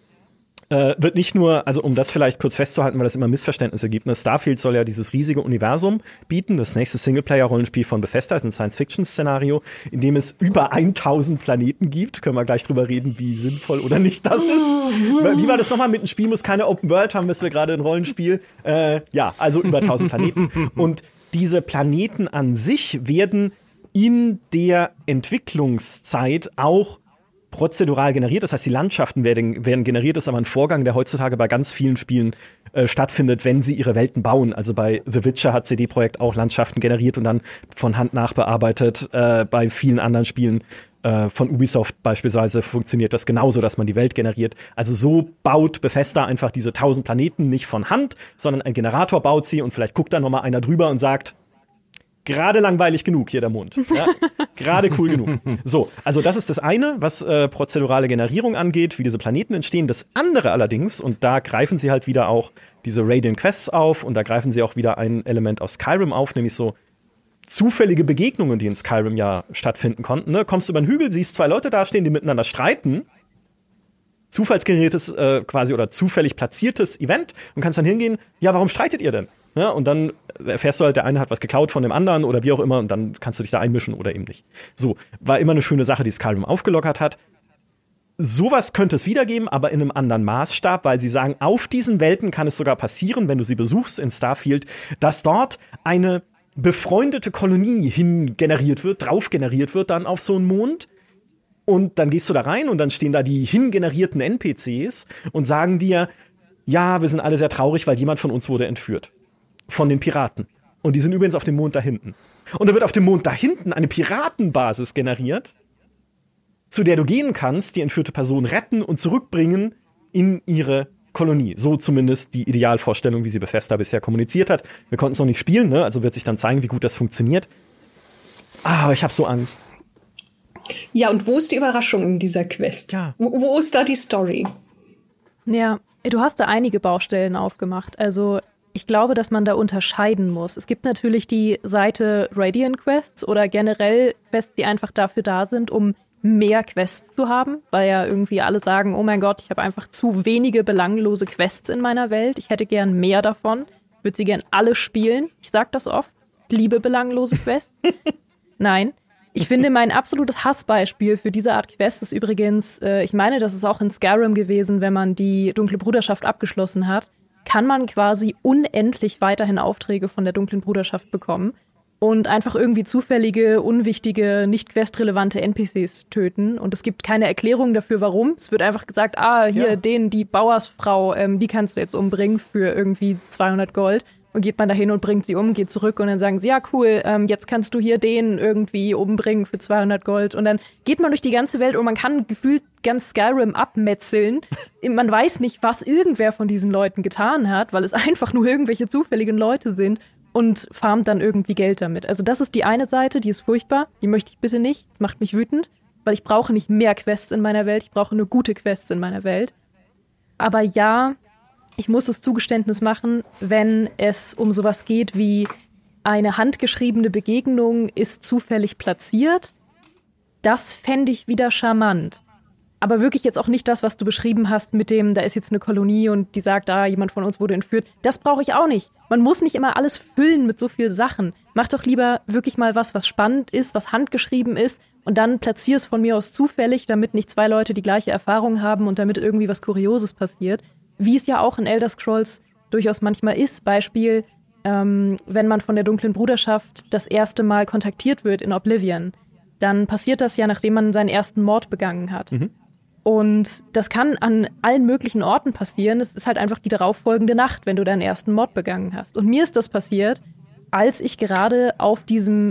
wird nicht nur, also um das vielleicht kurz festzuhalten, weil das immer Missverständnisse gibt, ne? Starfield soll ja dieses riesige Universum bieten. Das nächste Singleplayer-Rollenspiel von Bethesda ist ein Science-Fiction-Szenario, in dem es über 1000 Planeten gibt. Können wir gleich drüber reden, wie sinnvoll oder nicht das ist. Wie war das nochmal? Mit dem Spiel muss keine Open World haben, bis wir gerade ein Rollenspiel. Ja, also über 1000 Planeten. Und diese Planeten an sich werden in der Entwicklungszeit auch prozedural generiert. Das heißt, die Landschaften werden generiert. Das ist aber ein Vorgang, der heutzutage bei ganz vielen Spielen stattfindet, wenn sie ihre Welten bauen. Also bei The Witcher hat CD Projekt auch Landschaften generiert und dann von Hand nachbearbeitet. Bei vielen anderen Spielen von Ubisoft beispielsweise funktioniert das genauso, dass man die Welt generiert. Also so baut Bethesda einfach diese 1000 Planeten nicht von Hand, sondern ein Generator baut sie und vielleicht guckt da noch mal einer drüber und sagt, gerade langweilig genug hier der Mond. Ja? Gerade cool genug. So, also das ist das eine, was prozedurale Generierung angeht, wie diese Planeten entstehen. Das andere allerdings, und da greifen sie halt wieder auch diese Radiant Quests auf und da greifen sie auch wieder ein Element aus Skyrim auf, nämlich so zufällige Begegnungen, die in Skyrim ja stattfinden konnten. Ne? Kommst du über einen Hügel, siehst 2 Leute dastehen, die miteinander streiten. Zufallsgeneriertes quasi oder zufällig platziertes Event und kannst dann hingehen, ja, warum streitet ihr denn? Ja, und dann erfährst du halt, der eine hat was geklaut von dem anderen oder wie auch immer und dann kannst du dich da einmischen oder eben nicht. So, war immer eine schöne Sache, die Skyrim aufgelockert hat. sowas könnte es wiedergeben, aber in einem anderen Maßstab, weil sie sagen, auf diesen Welten kann es sogar passieren, wenn du sie besuchst in Starfield, dass dort eine befreundete Kolonie drauf generiert wird dann auf so einen Mond. Und dann gehst du da rein und dann stehen da die hingenerierten NPCs und sagen dir, ja, wir sind alle sehr traurig, weil jemand von uns wurde entführt. Von den Piraten. Und die sind übrigens auf dem Mond da hinten. Und da wird auf dem Mond da hinten eine Piratenbasis generiert, zu der du gehen kannst, die entführte Person retten und zurückbringen in ihre Kolonie. So zumindest die Idealvorstellung, wie sie Bethesda bisher kommuniziert hat. Wir konnten es noch nicht spielen, ne? Also wird sich dann zeigen, wie gut das funktioniert. Aber ich habe so Angst. Ja, und wo ist die Überraschung in dieser Quest? Ja. Wo ist da die Story? Ja, du hast da einige Baustellen aufgemacht. Also ich glaube, dass man da unterscheiden muss. Es gibt natürlich die Seite Radiant Quests oder generell Quests, die einfach dafür da sind, um mehr Quests zu haben, weil ja irgendwie alle sagen, oh mein Gott, ich habe einfach zu wenige belanglose Quests in meiner Welt. Ich hätte gern mehr davon. Ich würde sie gern alle spielen. Ich sage das oft. Ich liebe belanglose Quests. Nein. Ich finde, mein absolutes Hassbeispiel für diese Art Quest ist übrigens, ich meine, das ist auch in Skyrim gewesen, wenn man die Dunkle Bruderschaft abgeschlossen hat, kann man quasi unendlich weiterhin Aufträge von der Dunklen Bruderschaft bekommen und einfach irgendwie zufällige, unwichtige, nicht questrelevante NPCs töten. Und es gibt keine Erklärung dafür, warum. Es wird einfach gesagt, die Bauersfrau, die kannst du jetzt umbringen für irgendwie 200 Gold. Und geht man dahin und bringt sie um, geht zurück und dann sagen sie, ja cool, jetzt kannst du hier den irgendwie umbringen für 200 Gold. Und dann geht man durch die ganze Welt und man kann gefühlt ganz Skyrim abmetzeln. Man weiß nicht, was irgendwer von diesen Leuten getan hat, weil es einfach nur irgendwelche zufälligen Leute sind und farmt dann irgendwie Geld damit. Also das ist die eine Seite, die ist furchtbar, die möchte ich bitte nicht. Das macht mich wütend, weil ich brauche nicht mehr Quests in meiner Welt, ich brauche nur gute Quests in meiner Welt. Aber ja, ich muss das Zugeständnis machen, wenn es um sowas geht wie eine handgeschriebene Begegnung ist zufällig platziert. Das fände ich wieder charmant. Aber wirklich jetzt auch nicht das, was du beschrieben hast mit dem, da ist jetzt eine Kolonie und die sagt, jemand von uns wurde entführt. Das brauche ich auch nicht. Man muss nicht immer alles füllen mit so viel Sachen. Mach doch lieber wirklich mal was spannend ist, was handgeschrieben ist und dann platzier es von mir aus zufällig, damit nicht zwei Leute die gleiche Erfahrung haben und damit irgendwie was Kurioses passiert. Wie es ja auch in Elder Scrolls durchaus manchmal ist. Beispiel, wenn man von der Dunklen Bruderschaft das erste Mal kontaktiert wird in Oblivion, dann passiert das ja, nachdem man seinen ersten Mord begangen hat. Mhm. Und das kann an allen möglichen Orten passieren. Es ist halt einfach die darauffolgende Nacht, wenn du deinen ersten Mord begangen hast. Und mir ist das passiert, als ich gerade auf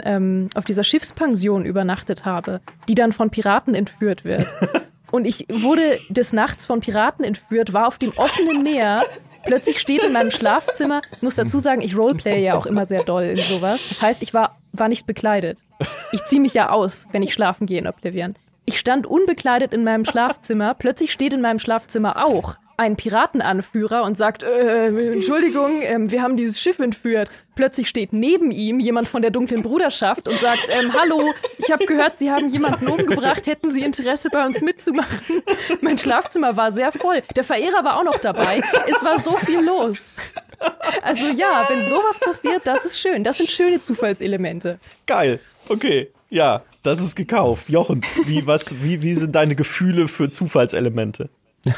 dieser Schiffspension übernachtet habe, die dann von Piraten entführt wird. Und ich wurde des Nachts von Piraten entführt, war auf dem offenen Meer. Plötzlich steht in meinem Schlafzimmer, ich muss dazu sagen, ich roleplaye ja auch immer sehr doll in sowas. Das heißt, ich war nicht bekleidet. Ich ziehe mich ja aus, wenn ich schlafen gehe in Oblivion. Ich stand unbekleidet in meinem Schlafzimmer. Plötzlich steht in meinem Schlafzimmer auch ein Piratenanführer und sagt, Entschuldigung, wir haben dieses Schiff entführt. Plötzlich steht neben ihm jemand von der Dunklen Bruderschaft und sagt, hallo, ich habe gehört, Sie haben jemanden umgebracht, hätten Sie Interesse, bei uns mitzumachen? Mein Schlafzimmer war sehr voll. Der Verehrer war auch noch dabei. Es war so viel los. Also ja, wenn sowas passiert, das ist schön. Das sind schöne Zufallselemente. Geil, okay, ja, das ist gekauft. Jochen, wie sind deine Gefühle für Zufallselemente?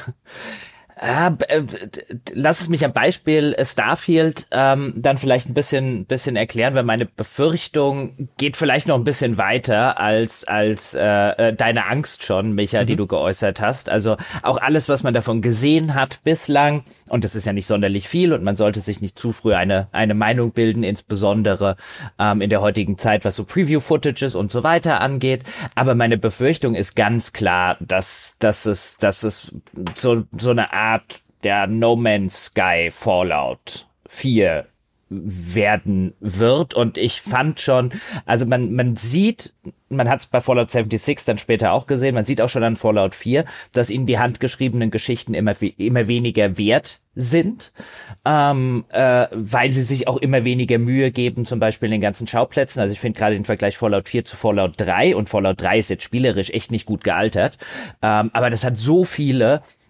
Lass es mich am Beispiel Starfield dann vielleicht ein bisschen erklären, weil meine Befürchtung geht vielleicht noch ein bisschen weiter als deine Angst schon, Micha, die du geäußert hast. Also auch alles, was man davon gesehen hat bislang, und das ist ja nicht sonderlich viel und man sollte sich nicht zu früh eine Meinung bilden, insbesondere in der heutigen Zeit, was so Preview-Footages und so weiter angeht. Aber meine Befürchtung ist ganz klar, dass es so eine Art der No Man's Sky Fallout 4 werden wird. Und ich fand schon, also man sieht, man hat es bei Fallout 76 dann später auch gesehen, man sieht auch schon an Fallout 4, dass ihnen die handgeschriebenen Geschichten immer weniger wert sind, weil sie sich auch immer weniger Mühe geben, zum Beispiel in den ganzen Schauplätzen. Also ich finde gerade den Vergleich Fallout 4 zu Fallout 3, und Fallout 3 ist jetzt spielerisch echt nicht gut gealtert, aber das hat so viele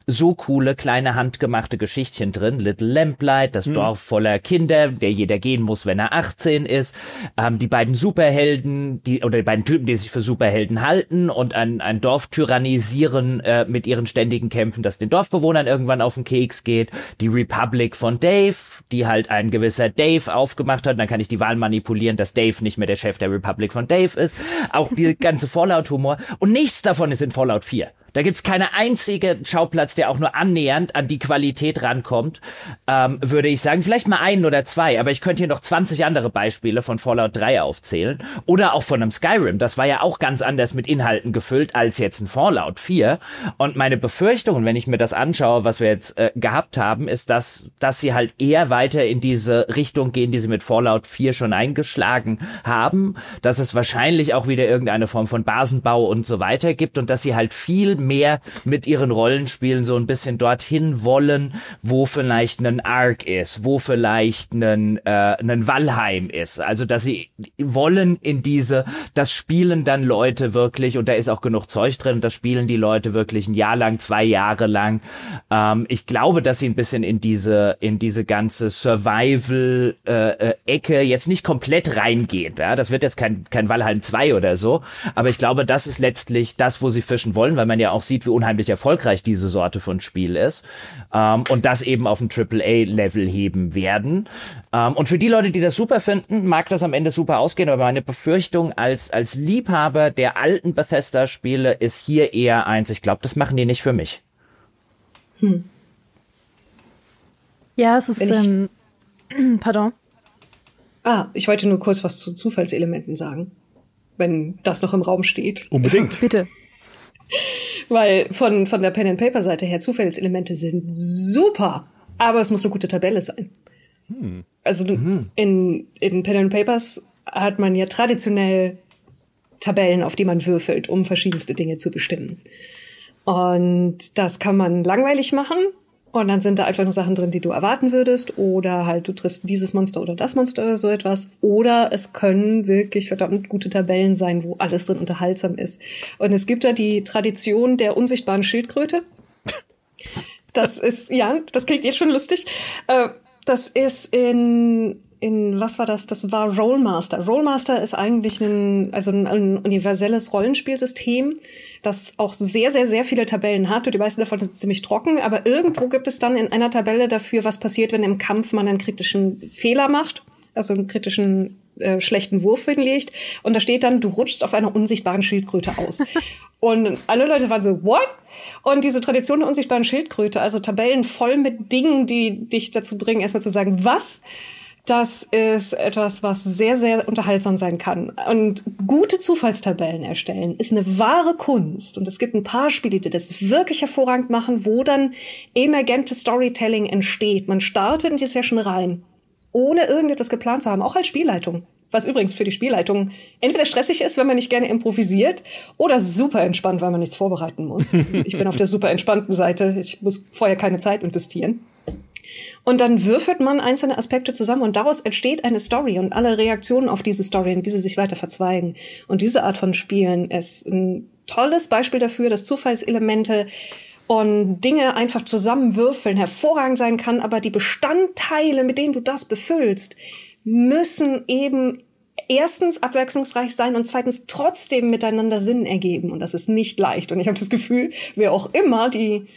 so coole, kleine, handgemachte Geschichtchen drin. Little Lamplight, das Dorf voller Kinder, der jeder gehen muss, wenn er 18 ist. Die beiden Superhelden, die beiden Typen, die sich für Superhelden halten und ein Dorf tyrannisieren mit ihren ständigen Kämpfen, das den Dorfbewohnern irgendwann auf den Keks geht. Die Republic von Dave, die halt ein gewisser Dave aufgemacht hat. Dann kann ich die Wahl manipulieren, dass Dave nicht mehr der Chef der Republic von Dave ist. Auch die ganze Fallout-Humor. Und nichts davon ist in Fallout 4. Da gibt's keine einzige Schauplatz, der auch nur annähernd an die Qualität rankommt, würde ich sagen. Vielleicht mal 1 oder 2, aber ich könnte hier noch 20 andere Beispiele von Fallout 3 aufzählen. Oder auch von einem Skyrim. Das war ja auch ganz anders mit Inhalten gefüllt als jetzt ein Fallout 4. Und meine Befürchtung, wenn ich mir das anschaue, was wir jetzt gehabt haben, ist, dass sie halt eher weiter in diese Richtung gehen, die sie mit Fallout 4 schon eingeschlagen haben. Dass es wahrscheinlich auch wieder irgendeine Form von Basenbau und so weiter gibt und dass sie halt viel mehr mit ihren Rollenspielen so ein bisschen dorthin wollen, wo vielleicht ein Ark ist, wo vielleicht ein Valheim ist. Also, dass sie wollen das spielen dann Leute wirklich, und da ist auch genug Zeug drin, das spielen die Leute wirklich ein Jahr lang, 2 Jahre lang. Ich glaube, dass sie ein bisschen in diese ganze Survival-Ecke jetzt nicht komplett reingehen. Ja? Das wird jetzt kein Valheim 2 oder so, aber ich glaube, das ist letztlich das, wo sie fischen wollen, weil man ja auch sieht, wie unheimlich erfolgreich diese Sorte von Spiel ist, und das eben auf ein AAA-Level heben werden. Und für die Leute, die das super finden, mag das am Ende super ausgehen, aber meine Befürchtung als Liebhaber der alten Bethesda-Spiele ist hier eher eins, ich glaube, das machen die nicht für mich. Ja, es ist, pardon. Ich wollte nur kurz was zu Zufallselementen sagen, wenn das noch im Raum steht. Unbedingt. Bitte. Weil von der Pen-and-Paper-Seite her, Zufallselemente sind super, aber es muss eine gute Tabelle sein. Also in Pen-and-Papers hat man ja traditionell Tabellen, auf die man würfelt, um verschiedenste Dinge zu bestimmen. Und das kann man langweilig machen. Und dann sind da einfach nur Sachen drin, die du erwarten würdest. Oder halt, du triffst dieses Monster oder das Monster oder so etwas. Oder es können wirklich verdammt gute Tabellen sein, wo alles drin unterhaltsam ist. Und es gibt da die Tradition der unsichtbaren Schildkröte. Das ist, ja, das klingt jetzt schon lustig. Das ist was war das? Das war Rolemaster. Rolemaster ist eigentlich ein universelles Rollenspielsystem, das auch sehr, sehr, sehr viele Tabellen hat. Und die meisten davon sind ziemlich trocken. Aber irgendwo gibt es dann in einer Tabelle dafür, was passiert, wenn im Kampf man einen kritischen Fehler macht. Also einen kritischen schlechten Wurf hinlegt. Und da steht dann, du rutschst auf einer unsichtbaren Schildkröte aus. Und alle Leute waren so, what? Und diese Tradition der unsichtbaren Schildkröte, also Tabellen voll mit Dingen, die dich dazu bringen, erstmal zu sagen, was? Das ist etwas, was sehr, sehr unterhaltsam sein kann. Und gute Zufallstabellen erstellen ist eine wahre Kunst. Und es gibt ein paar Spiele, die das wirklich hervorragend machen, wo dann emergentes Storytelling entsteht. Man startet in die Session rein, ohne irgendetwas geplant zu haben, auch als Spielleitung. Was übrigens für die Spielleitung entweder stressig ist, wenn man nicht gerne improvisiert, oder super entspannt, weil man nichts vorbereiten muss. Also ich bin auf der super entspannten Seite. Ich muss vorher keine Zeit investieren. Und dann würfelt man einzelne Aspekte zusammen und daraus entsteht eine Story und alle Reaktionen auf diese Story und wie sie sich weiter verzweigen. Und diese Art von Spielen ist ein tolles Beispiel dafür, dass Zufallselemente und Dinge einfach zusammenwürfeln hervorragend sein kann, aber die Bestandteile, mit denen du das befüllst, müssen eben erstens abwechslungsreich sein und zweitens trotzdem miteinander Sinn ergeben. Und das ist nicht leicht. Und ich habe das Gefühl, wer auch immer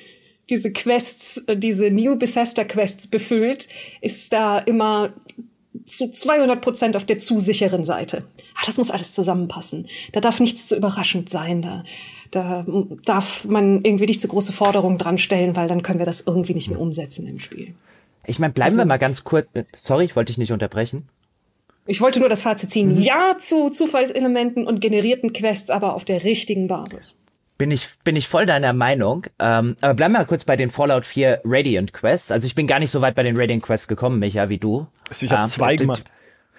diese Quests, diese New Bethesda Quests befüllt, ist da immer zu 200% auf der zu sicheren Seite. Das muss alles zusammenpassen. Da darf nichts zu überraschend sein. Da darf man irgendwie nicht zu große Forderungen dran stellen, weil dann können wir das irgendwie nicht mehr umsetzen im Spiel. Ich meine, bleiben wir mal ganz kurz. Sorry, ich wollte dich nicht unterbrechen. Ich wollte nur das Fazit ziehen. Ja zu Zufallselementen und generierten Quests, aber auf der richtigen Basis. Bin ich voll deiner Meinung. Aber bleiben wir mal kurz bei den Fallout 4 Radiant Quests. Also ich bin gar nicht so weit bei den Radiant Quests gekommen, Micha, wie du. Ich habe 2 gemacht.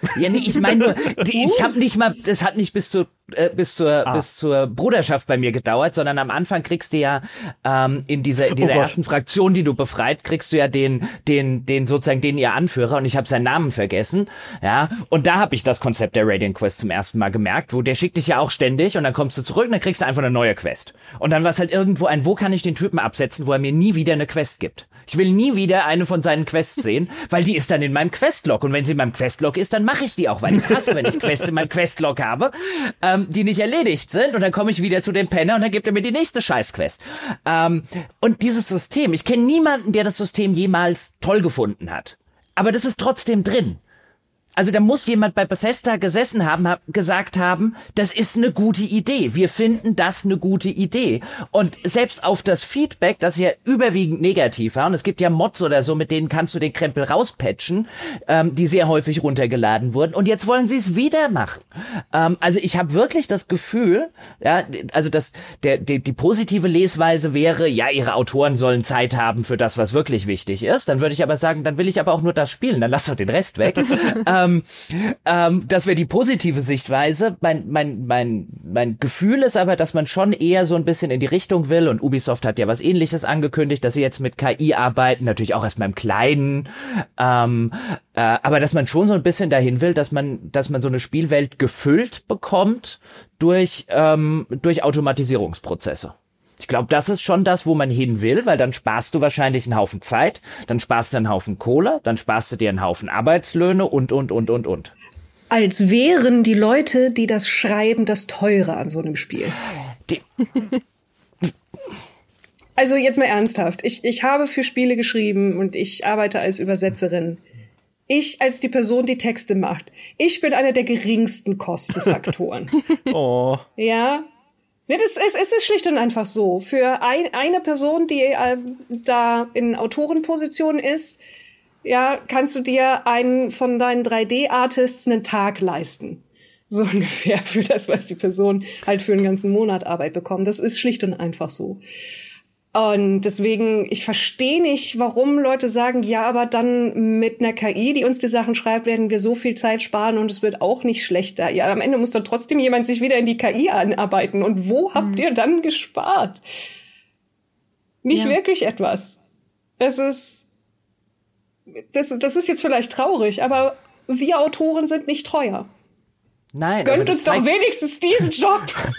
Ja, nee, ich meine nur, ich habe nicht mal, das hat nicht bis zur Bruderschaft bei mir gedauert, sondern am Anfang kriegst du ja in dieser ersten Fraktion, die du befreit, kriegst du ja den sozusagen den ihr Anführer, und ich habe seinen Namen vergessen, ja, und da habe ich das Konzept der Radiant Quest zum ersten Mal gemerkt, wo der schickt dich ja auch ständig und dann kommst du zurück und dann kriegst du einfach eine neue Quest. Und dann war es halt irgendwo wo kann ich den Typen absetzen, wo er mir nie wieder eine Quest gibt. Ich will nie wieder eine von seinen Quests sehen, weil die ist dann in meinem Questlog, und wenn sie in meinem Questlog ist, dann mache ich die auch, weil ich hasse, wenn ich Quests in meinem Questlog habe, die nicht erledigt sind, und dann komme ich wieder zu dem Penner und dann gibt er mir die nächste Scheißquest. Und dieses System, ich kenne niemanden, der das System jemals toll gefunden hat. Aber das ist trotzdem drin. Also da muss jemand bei Bethesda gesessen haben, gesagt haben, das ist eine gute Idee. Wir finden das eine gute Idee. Und selbst auf das Feedback, das ja überwiegend negativ war, und es gibt ja Mods oder so, mit denen kannst du den Krempel rauspatchen, die sehr häufig runtergeladen wurden. Und jetzt wollen sie es wieder machen. Also ich habe wirklich das Gefühl, ja, also die positive Lesweise wäre, ja, ihre Autoren sollen Zeit haben für das, was wirklich wichtig ist. Dann würde ich aber sagen, dann will ich aber auch nur das spielen, dann lass doch den Rest weg. Das wäre die positive Sichtweise. Mein Gefühl ist aber, dass man schon eher so ein bisschen in die Richtung will, und Ubisoft hat ja was Ähnliches angekündigt, dass sie jetzt mit KI arbeiten, natürlich auch erstmal im Kleinen, aber dass man schon so ein bisschen dahin will, dass man so eine Spielwelt gefüllt bekommt durch Automatisierungsprozesse. Ich glaube, das ist schon das, wo man hin will, weil dann sparst du wahrscheinlich einen Haufen Zeit, dann sparst du einen Haufen Kohle, dann sparst du dir einen Haufen Arbeitslöhne und. Als wären die Leute, die das schreiben, das Teure an so einem Spiel. Also jetzt mal ernsthaft. Ich habe für Spiele geschrieben und ich arbeite als Übersetzerin. Ich als die Person, die Texte macht. Ich bin einer der geringsten Kostenfaktoren. Oh. Ja. Nee, es ist schlicht und einfach so. Für eine Person, die da in Autorenposition ist, ja, kannst du dir einen von deinen 3D-Artists einen Tag leisten. So ungefähr für das, was die Person halt für einen ganzen Monat Arbeit bekommt. Das ist schlicht und einfach so. Und deswegen, ich verstehe nicht, warum Leute sagen, ja, aber dann mit einer KI, die uns die Sachen schreibt, werden wir so viel Zeit sparen und es wird auch nicht schlechter. Ja, am Ende muss dann trotzdem jemand sich wieder in die KI anarbeiten. Und wo habt ihr dann gespart? Nicht wirklich etwas. Das ist jetzt vielleicht traurig, aber wir Autoren sind nicht teuer. Nein. Gönnt uns doch wenigstens diesen Job.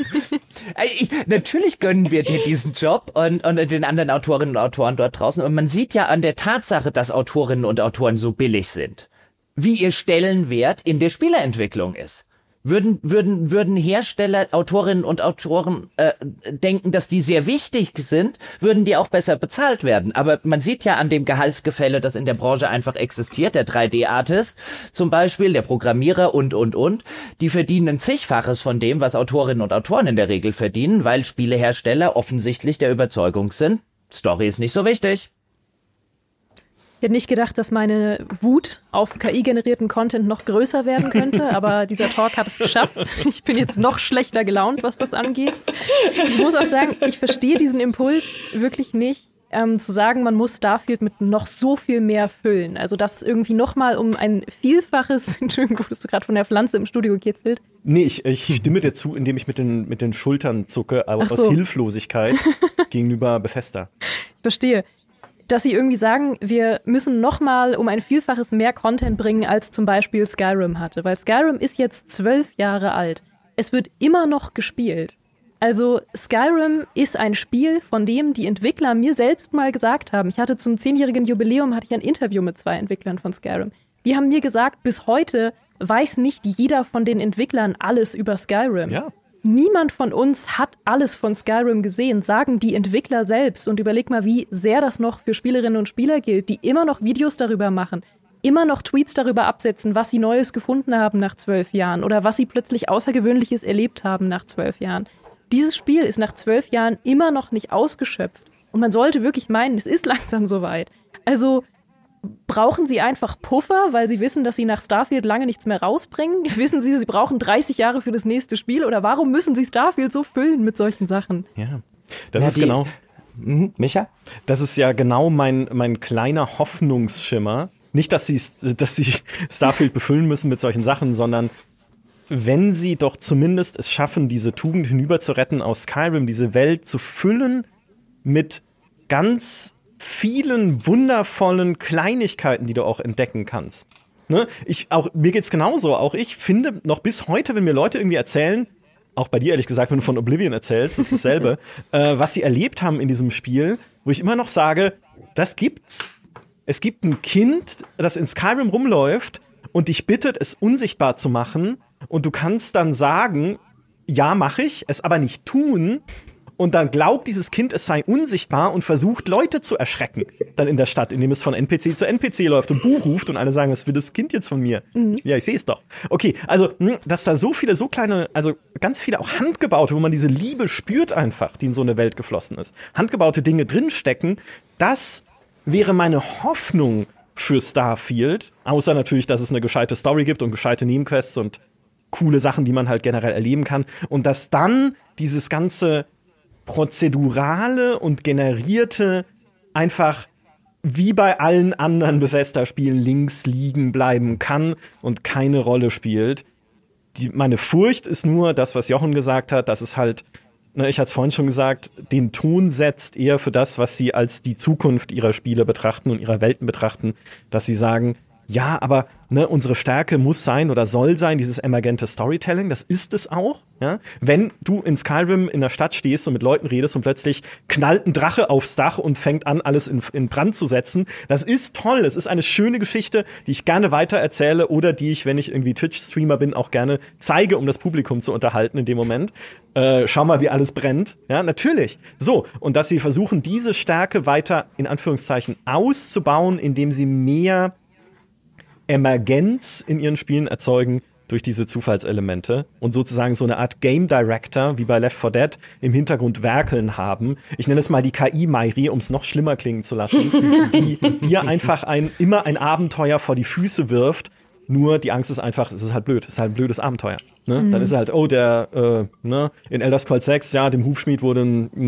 Natürlich gönnen wir dir diesen Job und den anderen Autorinnen und Autoren dort draußen. Und man sieht ja an der Tatsache, dass Autorinnen und Autoren so billig sind, wie ihr Stellenwert in der Spieleentwicklung ist. Würden Hersteller, Autorinnen und Autoren denken, dass die sehr wichtig sind, würden die auch besser bezahlt werden. Aber man sieht ja an dem Gehaltsgefälle, das in der Branche einfach existiert, der 3D-Artist zum Beispiel, der Programmierer und, die verdienen ein Zigfaches von dem, was Autorinnen und Autoren in der Regel verdienen, weil Spielehersteller offensichtlich der Überzeugung sind, Story ist nicht so wichtig. Ich hätte nicht gedacht, dass meine Wut auf KI-generierten Content noch größer werden könnte, aber dieser Talk hat es geschafft. Ich bin jetzt noch schlechter gelaunt, was das angeht. Ich muss auch sagen, ich verstehe diesen Impuls wirklich nicht, zu sagen, man muss Starfield mit noch so viel mehr füllen. Also das irgendwie nochmal um ein Vielfaches, Entschuldigung, wurdest du gerade von der Pflanze im Studio gekitzelt? Nee, ich stimme dir zu, indem ich mit den Schultern zucke, aber aus Hilflosigkeit gegenüber Bethesda. Ich verstehe. Dass sie irgendwie sagen, wir müssen nochmal um ein Vielfaches mehr Content bringen, als zum Beispiel Skyrim hatte. Weil Skyrim ist jetzt 12 Jahre alt. Es wird immer noch gespielt. Also Skyrim ist ein Spiel, von dem die Entwickler mir selbst mal gesagt haben. Ich hatte zum 10-jährigen Jubiläum hatte ich ein Interview mit 2 Entwicklern von Skyrim. Die haben mir gesagt, bis heute weiß nicht jeder von den Entwicklern alles über Skyrim. Ja. Niemand von uns hat alles von Skyrim gesehen, sagen die Entwickler selbst. Und überleg mal, wie sehr das noch für Spielerinnen und Spieler gilt, die immer noch Videos darüber machen, immer noch Tweets darüber absetzen, was sie Neues gefunden haben nach 12 Jahren oder was sie plötzlich Außergewöhnliches erlebt haben nach 12 Jahren. Dieses Spiel ist nach 12 Jahren immer noch nicht ausgeschöpft. Und man sollte wirklich meinen, es ist langsam soweit. Also brauchen sie einfach Puffer, weil sie wissen, dass sie nach Starfield lange nichts mehr rausbringen? Wissen sie brauchen 30 Jahre für das nächste Spiel? Oder warum müssen sie Starfield so füllen mit solchen Sachen? Ja, das ist genau... Micha? Das ist ja genau mein kleiner Hoffnungsschimmer, Nicht, dass sie Starfield befüllen müssen mit solchen Sachen, sondern wenn sie doch zumindest es schaffen, diese Tugend hinüber zu retten aus Skyrim, diese Welt zu füllen mit ganz vielen wundervollen Kleinigkeiten, die du auch entdecken kannst. Ne? Mir geht's genauso. Auch ich finde noch bis heute, wenn mir Leute irgendwie erzählen, auch bei dir ehrlich gesagt, wenn du von Oblivion erzählst, das ist dasselbe, was sie erlebt haben in diesem Spiel, wo ich immer noch sage, das gibt's. Es gibt ein Kind, das in Skyrim rumläuft und dich bittet, es unsichtbar zu machen, und du kannst dann sagen, ja, mache ich, es aber nicht tun. Und dann glaubt dieses Kind, es sei unsichtbar und versucht, Leute zu erschrecken. Dann in der Stadt, indem es von NPC zu NPC läuft und Buh ruft und alle sagen, was will das Kind jetzt von mir? Mhm. Ja, ich sehe es doch. Okay, also, dass da so viele, so kleine, also ganz viele auch handgebaute, wo man diese Liebe spürt einfach, die in so eine Welt geflossen ist. Handgebaute Dinge drinstecken, das wäre meine Hoffnung für Starfield. Außer natürlich, dass es eine gescheite Story gibt und gescheite Nebenquests und coole Sachen, die man halt generell erleben kann. Und dass dann dieses ganze Prozedurale und Generierte einfach wie bei allen anderen Bethesda-Spielen links liegen bleiben kann und keine Rolle spielt. Meine Furcht ist nur das, was Jochen gesagt hat, dass es halt, ich hatte es vorhin schon gesagt, den Ton setzt eher für das, was sie als die Zukunft ihrer Spiele betrachten und ihrer Welten betrachten, dass sie sagen, ja, aber unsere Stärke muss sein oder soll sein, dieses emergente Storytelling, das ist es auch. Ja? Wenn du in Skyrim in der Stadt stehst und mit Leuten redest und plötzlich knallt ein Drache aufs Dach und fängt an, alles in Brand zu setzen, das ist toll, es ist eine schöne Geschichte, die ich gerne weitererzähle oder die ich, wenn ich irgendwie Twitch-Streamer bin, auch gerne zeige, um das Publikum zu unterhalten in dem Moment. Schau mal, wie alles brennt. Ja, natürlich. So, und dass sie versuchen, diese Stärke weiter, in Anführungszeichen, auszubauen, indem sie mehr Emergenz in ihren Spielen erzeugen durch diese Zufallselemente und sozusagen so eine Art Game Director, wie bei Left 4 Dead, im Hintergrund werkeln haben. Ich nenne es mal die KI-Mairi, um es noch schlimmer klingen zu lassen, die dir einfach immer ein Abenteuer vor die Füße wirft. Nur die Angst ist einfach, es ist halt blöd, es ist halt ein blödes Abenteuer. Ne? Mhm. Dann ist es halt, in Elder Scrolls 6, ja, dem Hufschmied wurde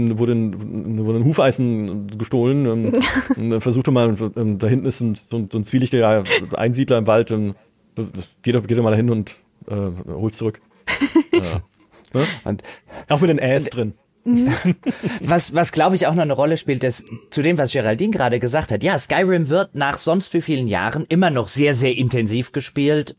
ein Hufeisen gestohlen. Und dann versuchte mal, da hinten ist so ein zwielichtiger Einsiedler im Wald, geht doch mal dahin und hol's zurück. Ne? Und auch mit den Äs drin. Was glaube ich auch noch eine Rolle spielt, ist zu dem, was Geraldine gerade gesagt hat. Ja, Skyrim wird nach sonst wie vielen Jahren immer noch sehr, sehr intensiv gespielt.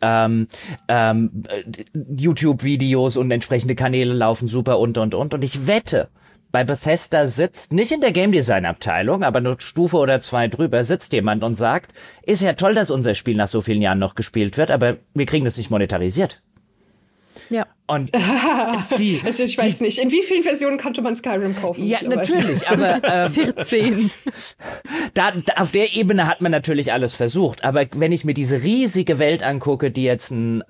YouTube-Videos und entsprechende Kanäle laufen super und. Und ich wette, bei Bethesda sitzt, nicht in der Game Design Abteilung, aber eine Stufe oder zwei drüber, sitzt jemand und sagt, ist ja toll, dass unser Spiel nach so vielen Jahren noch gespielt wird, aber wir kriegen das nicht monetarisiert. Ja. Und also ich weiß nicht, in wie vielen Versionen konnte man Skyrim kaufen? Ja, natürlich, aber 14. Auf der Ebene hat man natürlich alles versucht. Aber wenn ich mir diese riesige Welt angucke, die jetzt ein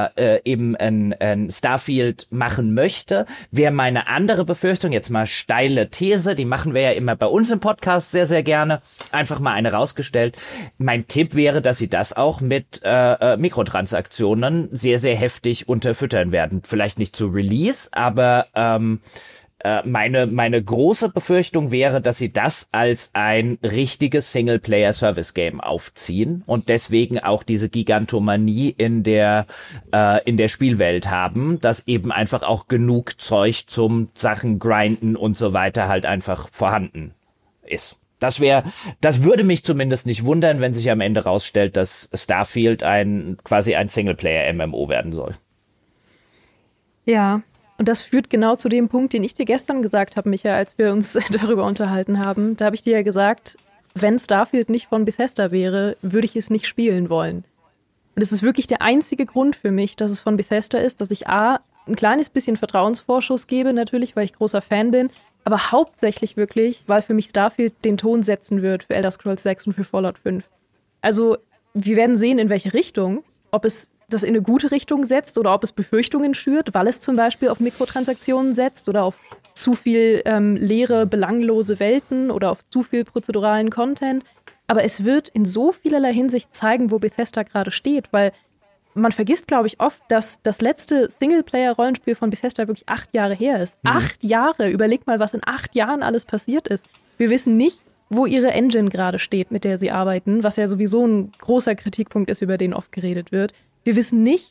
Starfield machen möchte, wäre meine andere Befürchtung, jetzt mal steile These, die machen wir ja immer bei uns im Podcast sehr, sehr gerne, einfach mal eine rausgestellt. Mein Tipp wäre, dass sie das auch mit Mikrotransaktionen sehr, sehr heftig unterfüttern werden. Vielleicht nicht zu Release, aber meine große Befürchtung wäre, dass sie das als ein richtiges Singleplayer-Service-Game aufziehen und deswegen auch diese Gigantomanie in der Spielwelt haben, dass eben einfach auch genug Zeug zum Sachen grinden und so weiter halt einfach vorhanden ist. Das würde mich zumindest nicht wundern, wenn sich am Ende rausstellt, dass Starfield quasi ein Singleplayer-MMO werden soll. Ja, und das führt genau zu dem Punkt, den ich dir gestern gesagt habe, Micha, als wir uns darüber unterhalten haben. Da habe ich dir ja gesagt, wenn Starfield nicht von Bethesda wäre, würde ich es nicht spielen wollen. Und es ist wirklich der einzige Grund für mich, dass es von Bethesda ist, dass ich ein kleines bisschen Vertrauensvorschuss gebe, natürlich, weil ich großer Fan bin, aber hauptsächlich wirklich, weil für mich Starfield den Ton setzen wird für Elder Scrolls 6 und für Fallout 5. Also, wir werden sehen, in welche Richtung, ob es das in eine gute Richtung setzt oder ob es Befürchtungen schürt, weil es zum Beispiel auf Mikrotransaktionen setzt oder auf zu viel leere, belanglose Welten oder auf zu viel prozeduralen Content. Aber es wird in so vielerlei Hinsicht zeigen, wo Bethesda gerade steht, weil man vergisst, glaube ich, oft, dass das letzte Singleplayer-Rollenspiel von Bethesda wirklich 8 Jahre her ist. 8 Jahre! Überleg mal, was in 8 Jahren alles passiert ist. Wir wissen nicht, wo ihre Engine gerade steht, mit der sie arbeiten, was ja sowieso ein großer Kritikpunkt ist, über den oft geredet wird. Wir wissen nicht,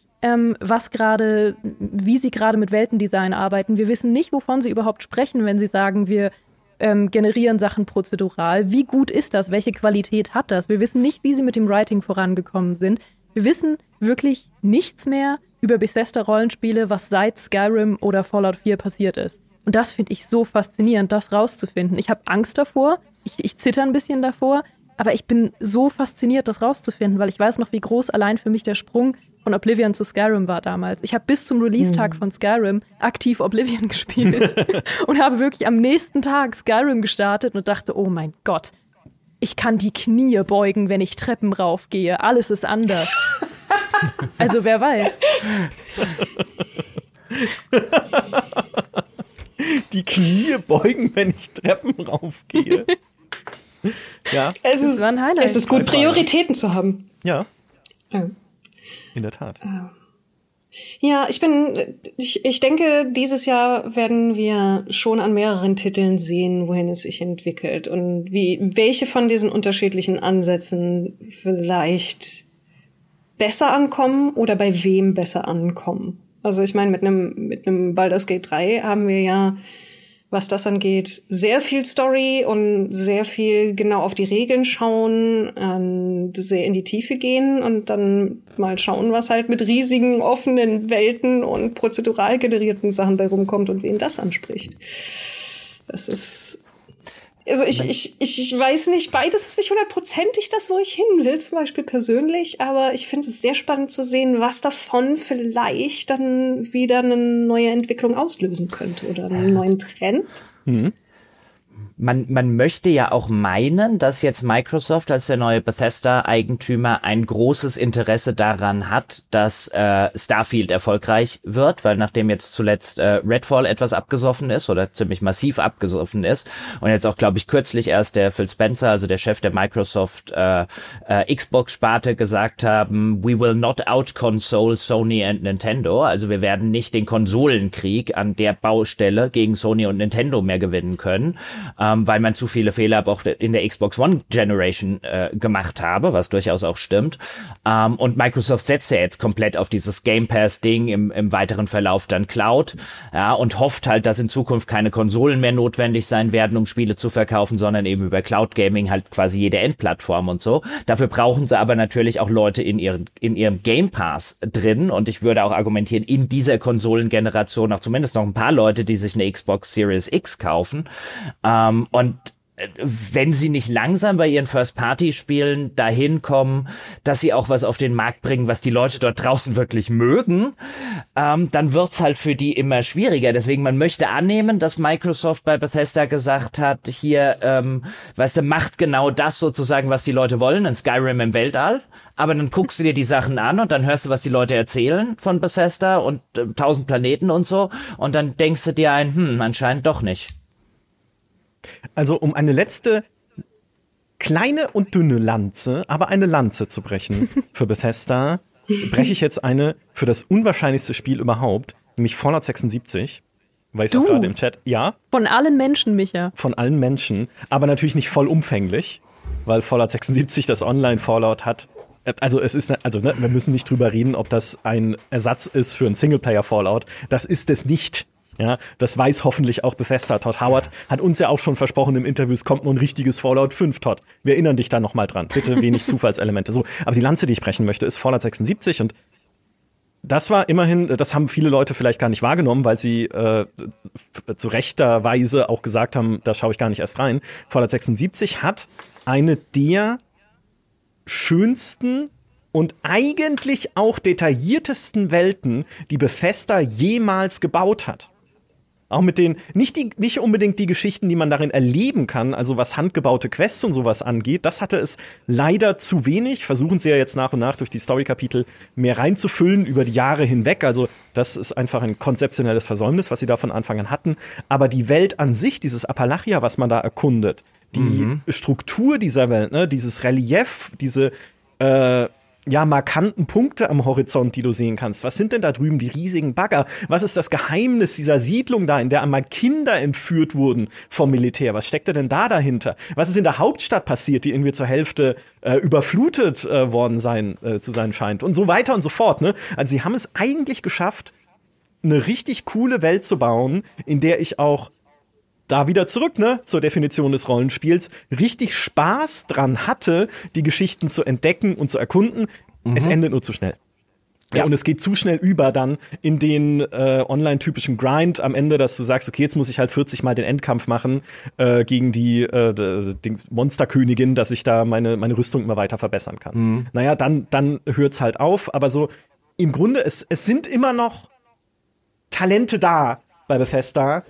wie sie gerade mit Weltendesign arbeiten. Wir wissen nicht, wovon sie überhaupt sprechen, wenn sie sagen, wir generieren Sachen prozedural. Wie gut ist das? Welche Qualität hat das? Wir wissen nicht, wie sie mit dem Writing vorangekommen sind. Wir wissen wirklich nichts mehr über Bethesda-Rollenspiele, was seit Skyrim oder Fallout 4 passiert ist. Und das finde ich so faszinierend, das rauszufinden. Ich habe Angst davor, ich zitter ein bisschen davor, aber ich bin so fasziniert, das rauszufinden, weil ich weiß noch, wie groß allein für mich der Sprung von Oblivion zu Skyrim war damals. Ich habe bis zum Release-Tag von Skyrim aktiv Oblivion gespielt und habe wirklich am nächsten Tag Skyrim gestartet und dachte, oh mein Gott, ich kann die Knie beugen, wenn ich Treppen raufgehe. Alles ist anders. Also wer weiß. Die Knie beugen, wenn ich Treppen raufgehe. Ja. Es ist gut, Prioritäten zu haben. Ja. In der Tat. Ja, ich denke, dieses Jahr werden wir schon an mehreren Titeln sehen, wohin es sich entwickelt und welche von diesen unterschiedlichen Ansätzen vielleicht besser ankommen oder bei wem besser ankommen. Also ich meine, mit einem Baldur's Gate 3 haben wir ja, was das angeht, sehr viel Story und sehr viel genau auf die Regeln schauen, sehr in die Tiefe gehen und dann mal schauen, was halt mit riesigen, offenen Welten und prozedural generierten Sachen bei rumkommt und wen das anspricht. Das ist... Also ich weiß nicht, beides ist nicht 100%ig das, wo ich hin will, zum Beispiel persönlich, aber ich finde es sehr spannend zu sehen, was davon vielleicht dann wieder eine neue Entwicklung auslösen könnte oder einen neuen Trend. Mhm. Man möchte ja auch meinen, dass jetzt Microsoft als der neue Bethesda-Eigentümer ein großes Interesse daran hat, dass Starfield erfolgreich wird, weil nachdem jetzt zuletzt Redfall etwas abgesoffen ist oder ziemlich massiv abgesoffen ist und jetzt auch, glaube ich, kürzlich erst der Phil Spencer, also der Chef der Microsoft Xbox-Sparte, gesagt haben, we will not out-console Sony and Nintendo, also wir werden nicht den Konsolenkrieg an der Baustelle gegen Sony und Nintendo mehr gewinnen können, weil man zu viele Fehler auch in der Xbox One Generation gemacht habe, was durchaus auch stimmt. Und Microsoft setzt ja jetzt komplett auf dieses Game Pass-Ding, im weiteren Verlauf dann Cloud, ja, und hofft halt, dass in Zukunft keine Konsolen mehr notwendig sein werden, um Spiele zu verkaufen, sondern eben über Cloud Gaming halt quasi jede Endplattform und so. Dafür brauchen sie aber natürlich auch Leute in ihrem Game Pass drin, und ich würde auch argumentieren, in dieser Konsolengeneration auch zumindest noch ein paar Leute, die sich eine Xbox Series X kaufen. Und wenn sie nicht langsam bei ihren First-Party-Spielen dahin kommen, dass sie auch was auf den Markt bringen, was die Leute dort draußen wirklich mögen, dann wird's halt für die immer schwieriger. Deswegen, man möchte annehmen, dass Microsoft bei Bethesda gesagt hat, hier, weißt du, macht genau das sozusagen, was die Leute wollen, ein Skyrim im Weltall. Aber dann guckst du dir die Sachen an und dann hörst du, was die Leute erzählen von Bethesda und 1000 Planeten und so. Und dann denkst du dir anscheinend doch nicht. Also um eine letzte kleine und dünne Lanze, aber eine Lanze zu brechen für Bethesda, breche ich jetzt eine für das unwahrscheinlichste Spiel überhaupt, nämlich Fallout 76. Weiß auch gerade im Chat. Ja. Von allen Menschen, Micha. Von allen Menschen, aber natürlich nicht vollumfänglich, weil Fallout 76 das Online-Fallout hat. Also wir müssen nicht drüber reden, ob das ein Ersatz ist für ein Singleplayer-Fallout. Das ist es nicht. Ja, das weiß hoffentlich auch Bethesda. Todd Howard hat uns ja auch schon versprochen im Interview, es kommt nur ein richtiges Fallout 5, Todd. Wir erinnern dich da noch mal dran. Bitte wenig Zufallselemente. So, aber die Lanze, die ich brechen möchte, ist Fallout 76, und das war immerhin, das haben viele Leute vielleicht gar nicht wahrgenommen, weil sie zu rechter Weise auch gesagt haben, da schaue ich gar nicht erst rein. Fallout 76 hat eine der schönsten und eigentlich auch detailliertesten Welten, die Bethesda jemals gebaut hat. Auch mit den, nicht unbedingt die Geschichten, die man darin erleben kann, also was handgebaute Quests und sowas angeht, das hatte es leider zu wenig. Versuchen sie ja jetzt nach und nach durch die Story-Kapitel mehr reinzufüllen über die Jahre hinweg. Also das ist einfach ein konzeptionelles Versäumnis, was sie da von Anfang an hatten. Aber die Welt an sich, dieses Appalachia, was man da erkundet, die Struktur dieser Welt, ne, dieses Relief, diese markanten Punkte am Horizont, die du sehen kannst? Was sind denn da drüben die riesigen Bagger? Was ist das Geheimnis dieser Siedlung da, in der einmal Kinder entführt wurden vom Militär? Was steckt denn da dahinter? Was ist in der Hauptstadt passiert, die irgendwie zur Hälfte überflutet worden zu sein scheint? Und so weiter und so fort, ne? Also sie haben es eigentlich geschafft, eine richtig coole Welt zu bauen, in der ich auch da wieder zurück, ne, zur Definition des Rollenspiels, richtig Spaß dran hatte, die Geschichten zu entdecken und zu erkunden. Es endet nur zu schnell. Ja, und es geht zu schnell über dann in den online-typischen Grind am Ende, dass du sagst, okay, jetzt muss ich halt 40 Mal den Endkampf machen gegen die Monsterkönigin, dass ich da meine Rüstung immer weiter verbessern kann. Naja, dann hört's halt auf. Aber so im Grunde, es sind immer noch Talente da bei Bethesda,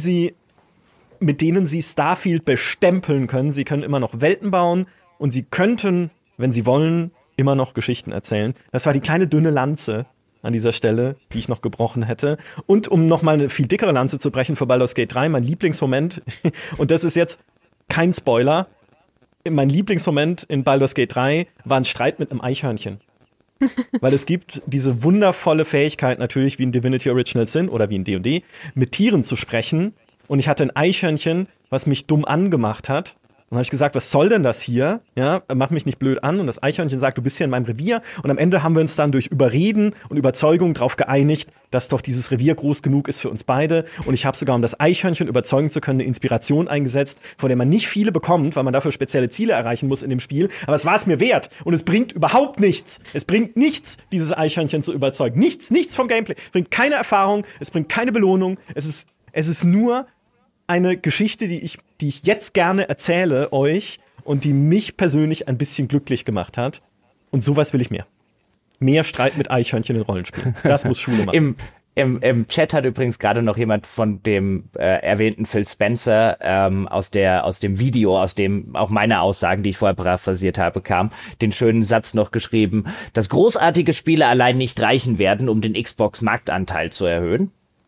mit denen sie Starfield bestempeln können. Sie können immer noch Welten bauen und sie könnten, wenn sie wollen, immer noch Geschichten erzählen. Das war die kleine dünne Lanze an dieser Stelle, die ich noch gebrochen hätte. Und um noch mal eine viel dickere Lanze zu brechen für Baldur's Gate 3, mein Lieblingsmoment, und das ist jetzt kein Spoiler, mein Lieblingsmoment in Baldur's Gate 3 war ein Streit mit einem Eichhörnchen. Weil es gibt diese wundervolle Fähigkeit natürlich, wie in Divinity Original Sin oder wie in D&D, mit Tieren zu sprechen. Und ich hatte ein Eichhörnchen, was mich dumm angemacht hat. Und dann habe ich gesagt, was soll denn das hier? Ja, mach mich nicht blöd an. Und das Eichhörnchen sagt, du bist hier in meinem Revier. Und am Ende haben wir uns dann durch Überreden und Überzeugung darauf geeinigt, dass doch dieses Revier groß genug ist für uns beide. Und ich habe sogar, um das Eichhörnchen überzeugen zu können, eine Inspiration eingesetzt, von der man nicht viele bekommt, weil man dafür spezielle Ziele erreichen muss in dem Spiel. Aber es war es mir wert. Und es bringt überhaupt nichts. Es bringt nichts, dieses Eichhörnchen zu überzeugen. Nichts vom Gameplay. Es bringt keine Erfahrung. Es bringt keine Belohnung. Es ist nur eine Geschichte, die ich jetzt gerne erzähle euch und die mich persönlich ein bisschen glücklich gemacht hat. Und sowas will ich mehr. Mehr Streit mit Eichhörnchen in Rollenspielen. Das muss Schule machen. Im Chat hat übrigens gerade noch jemand von dem erwähnten Phil Spencer aus dem Video, aus dem auch meine Aussagen, die ich vorher paraphrasiert habe, kam, den schönen Satz noch geschrieben, dass großartige Spiele allein nicht reichen werden, um den Xbox-Marktanteil zu erhöhen.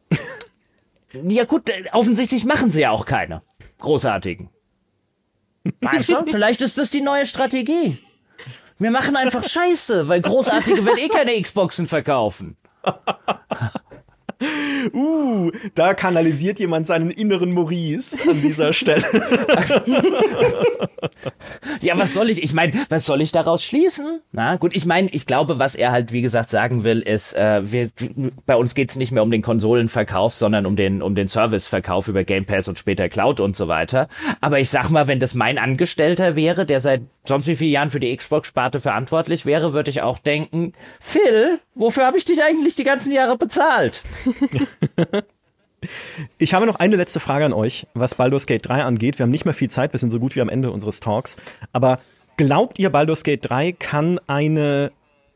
Ja gut, offensichtlich machen sie ja auch keine großartigen. Weißt du, vielleicht ist das die neue Strategie. Wir machen einfach Scheiße, weil großartige werden keine Xboxen verkaufen. Da kanalisiert jemand seinen inneren Maurice an dieser Stelle. Ja, was soll ich daraus schließen? Na gut, ich glaube, was er halt, wie gesagt, sagen will, ist, bei uns geht's nicht mehr um den Konsolenverkauf, sondern um den Serviceverkauf über Game Pass und später Cloud und so weiter. Aber ich sag mal, wenn das mein Angestellter wäre, der seit sonst wie vielen Jahren für die Xbox-Sparte verantwortlich wäre, würde ich auch denken, Phil, wofür habe ich dich eigentlich die ganzen Jahre bezahlt? Ich habe noch eine letzte Frage an euch, was Baldur's Gate 3 angeht. Wir haben nicht mehr viel Zeit, wir sind so gut wie am Ende unseres Talks. Aber glaubt ihr, Baldur's Gate 3 kann eine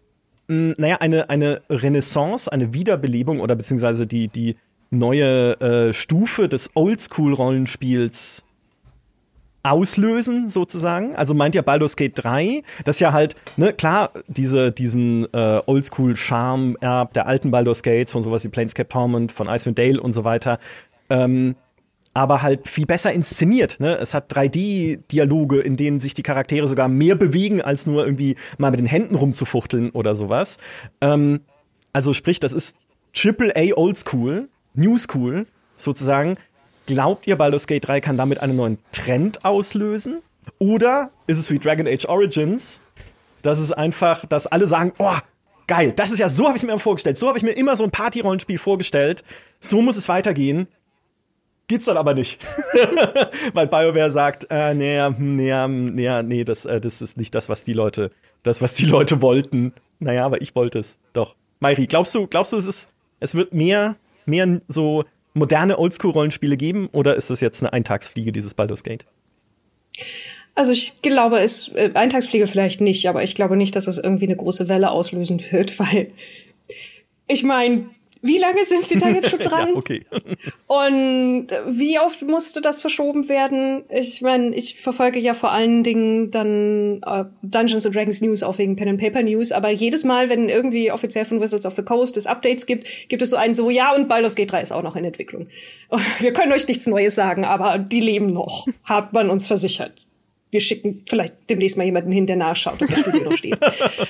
Renaissance, eine Wiederbelebung oder beziehungsweise die neue Stufe des Oldschool-Rollenspiels auslösen, sozusagen? Also meint ihr Baldur's Gate 3, das ja halt, ne, klar, diesen Oldschool-Charme der alten Baldur's Gates, von sowas wie Planescape Torment, von Icewind Dale und so weiter, aber halt viel besser inszeniert, ne? Es hat 3D-Dialoge, in denen sich die Charaktere sogar mehr bewegen, als nur irgendwie mal mit den Händen rumzufuchteln oder sowas. Also sprich, das ist AAA Oldschool, New School, sozusagen. Glaubt ihr, Baldur's Gate 3 kann damit einen neuen Trend auslösen? Oder ist es wie Dragon Age Origins, dass es einfach, dass alle sagen, oh, geil, das ist ja, so habe ich es mir immer vorgestellt, so habe ich mir immer so ein Party-Rollenspiel vorgestellt, so muss es weitergehen. Geht's dann aber nicht. Weil BioWare sagt, nee, das ist nicht das, was die Leute wollten. Naja, aber ich wollte es. Doch. Mairi, glaubst du, es wird mehr so moderne Oldschool-Rollenspiele geben, oder ist es jetzt eine Eintagsfliege, dieses Baldur's Gate? Also ich glaube, Eintagsfliege vielleicht nicht, aber ich glaube nicht, dass das irgendwie eine große Welle auslösen wird, weil ich meine, wie lange sind sie da jetzt schon dran? Ja, okay. Und wie oft musste das verschoben werden? Ich meine, ich verfolge ja vor allen Dingen dann Dungeons & Dragons News auch wegen Pen and Paper News, aber jedes Mal, wenn irgendwie offiziell von Wizards of the Coast es Updates gibt es so einen so, ja, und Baldur's Gate 3 ist auch noch in Entwicklung. Wir können euch nichts Neues sagen, aber die leben noch, hat man uns versichert. wir schicken vielleicht demnächst mal jemanden hin, der nachschaut, ob das Studio noch steht.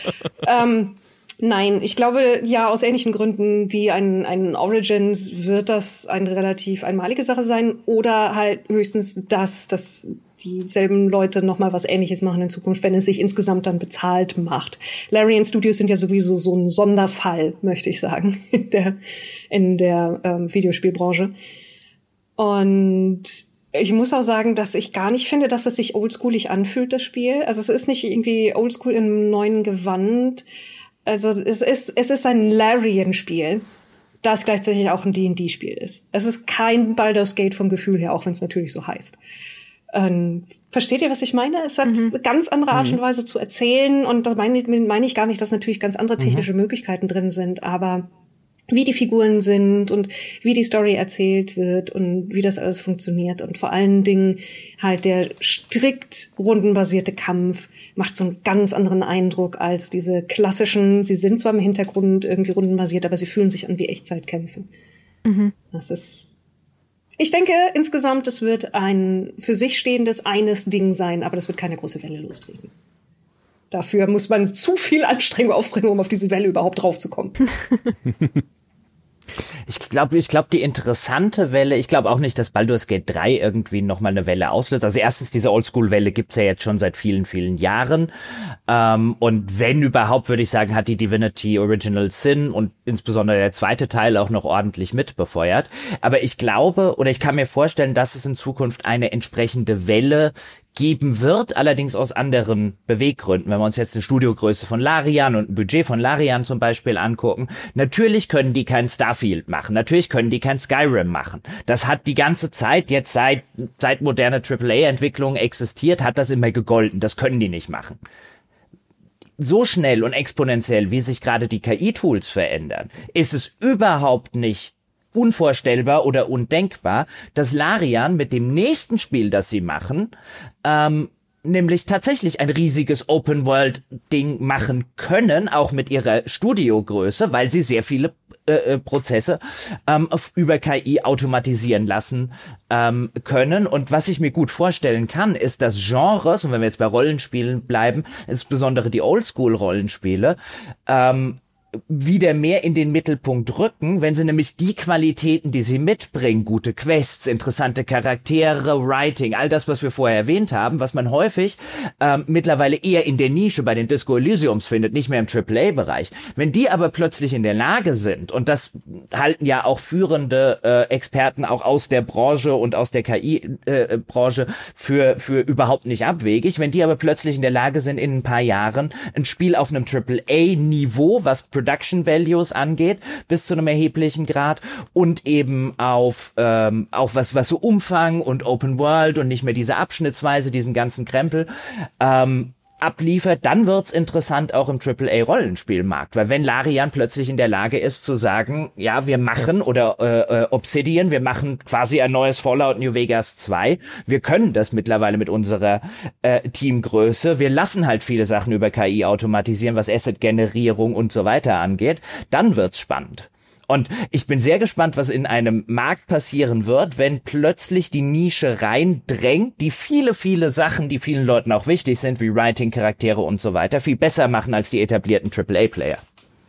Nein, ich glaube, ja, aus ähnlichen Gründen wie ein Origins wird das eine relativ einmalige Sache sein oder halt höchstens dass dieselben Leute noch mal was Ähnliches machen in Zukunft, wenn es sich insgesamt dann bezahlt macht. Larian Studios sind ja sowieso so ein Sonderfall, möchte ich sagen, in der Videospielbranche. Und ich muss auch sagen, dass ich gar nicht finde, dass es sich oldschoolig anfühlt, das Spiel. Also es ist nicht irgendwie oldschool im neuen Gewand. Also es ist ein Larian-Spiel, das gleichzeitig auch ein D&D-Spiel ist. Es ist kein Baldur's Gate vom Gefühl her, auch wenn es natürlich so heißt. Versteht ihr, was ich meine? Es hat eine ganz andere Art und Weise zu erzählen und das meine ich gar nicht, dass natürlich ganz andere technische Möglichkeiten drin sind, aber wie die Figuren sind und wie die Story erzählt wird und wie das alles funktioniert und vor allen Dingen halt der strikt rundenbasierte Kampf macht so einen ganz anderen Eindruck als diese klassischen, sie sind zwar im Hintergrund irgendwie rundenbasiert, aber sie fühlen sich an wie Echtzeitkämpfe. Das ist, ich denke insgesamt, es wird ein für sich stehendes eines Ding sein, aber das wird keine große Welle lostreten. Dafür muss man zu viel Anstrengung aufbringen, um auf diese Welle überhaupt draufzukommen. Ich glaube, die interessante Welle, ich glaube auch nicht, dass Baldur's Gate 3 irgendwie nochmal eine Welle auslöst. Also erstens, diese Oldschool-Welle gibt's ja jetzt schon seit vielen, vielen Jahren. Und wenn überhaupt, würde ich sagen, hat die Divinity Original Sin und insbesondere der zweite Teil auch noch ordentlich mitbefeuert. Aber ich glaube, oder ich kann mir vorstellen, dass es in Zukunft eine entsprechende Welle geben wird, allerdings aus anderen Beweggründen. Wenn wir uns jetzt eine Studiogröße von Larian und ein Budget von Larian zum Beispiel angucken, natürlich können die kein Starfield machen, natürlich können die kein Skyrim machen. Das hat die ganze Zeit, jetzt seit moderne AAA-Entwicklung existiert, hat das immer gegolten. Das können die nicht machen. So schnell und exponentiell, wie sich gerade die KI-Tools verändern, ist es überhaupt nicht unvorstellbar oder undenkbar, dass Larian mit dem nächsten Spiel, das sie machen, nämlich tatsächlich ein riesiges Open-World-Ding machen können, auch mit ihrer Studiogröße, weil sie sehr viele Prozesse über KI automatisieren lassen können. Und was ich mir gut vorstellen kann, ist, dass Genres, und wenn wir jetzt bei Rollenspielen bleiben, insbesondere die Oldschool-Rollenspiele, wieder mehr in den Mittelpunkt rücken, wenn sie nämlich die Qualitäten, die sie mitbringen, gute Quests, interessante Charaktere, Writing, all das, was wir vorher erwähnt haben, was man häufig mittlerweile eher in der Nische bei den Disco Elysiums findet, nicht mehr im AAA-Bereich. Wenn die aber plötzlich in der Lage sind, und das halten ja auch führende Experten auch aus der Branche und aus der KI-Branche für überhaupt nicht abwegig, wenn die aber plötzlich in der Lage sind, in ein paar Jahren ein Spiel auf einem AAA-Niveau, was Production Values angeht, bis zu einem erheblichen Grad und eben auf was so Umfang und Open World und nicht mehr diese Abschnittsweise, diesen ganzen Krempel abliefert, dann wird's interessant auch im AAA-Rollenspielmarkt, weil wenn Larian plötzlich in der Lage ist zu sagen, ja, wir machen, oder Obsidian, wir machen quasi ein neues Fallout New Vegas 2, wir können das mittlerweile mit unserer Teamgröße, wir lassen halt viele Sachen über KI automatisieren, was Asset-Generierung und so weiter angeht, dann wird's spannend. Und ich bin sehr gespannt, was in einem Markt passieren wird, wenn plötzlich die Nische reindrängt, die viele, viele Sachen, die vielen Leuten auch wichtig sind, wie Writing, Charaktere und so weiter, viel besser machen als die etablierten AAA-Player.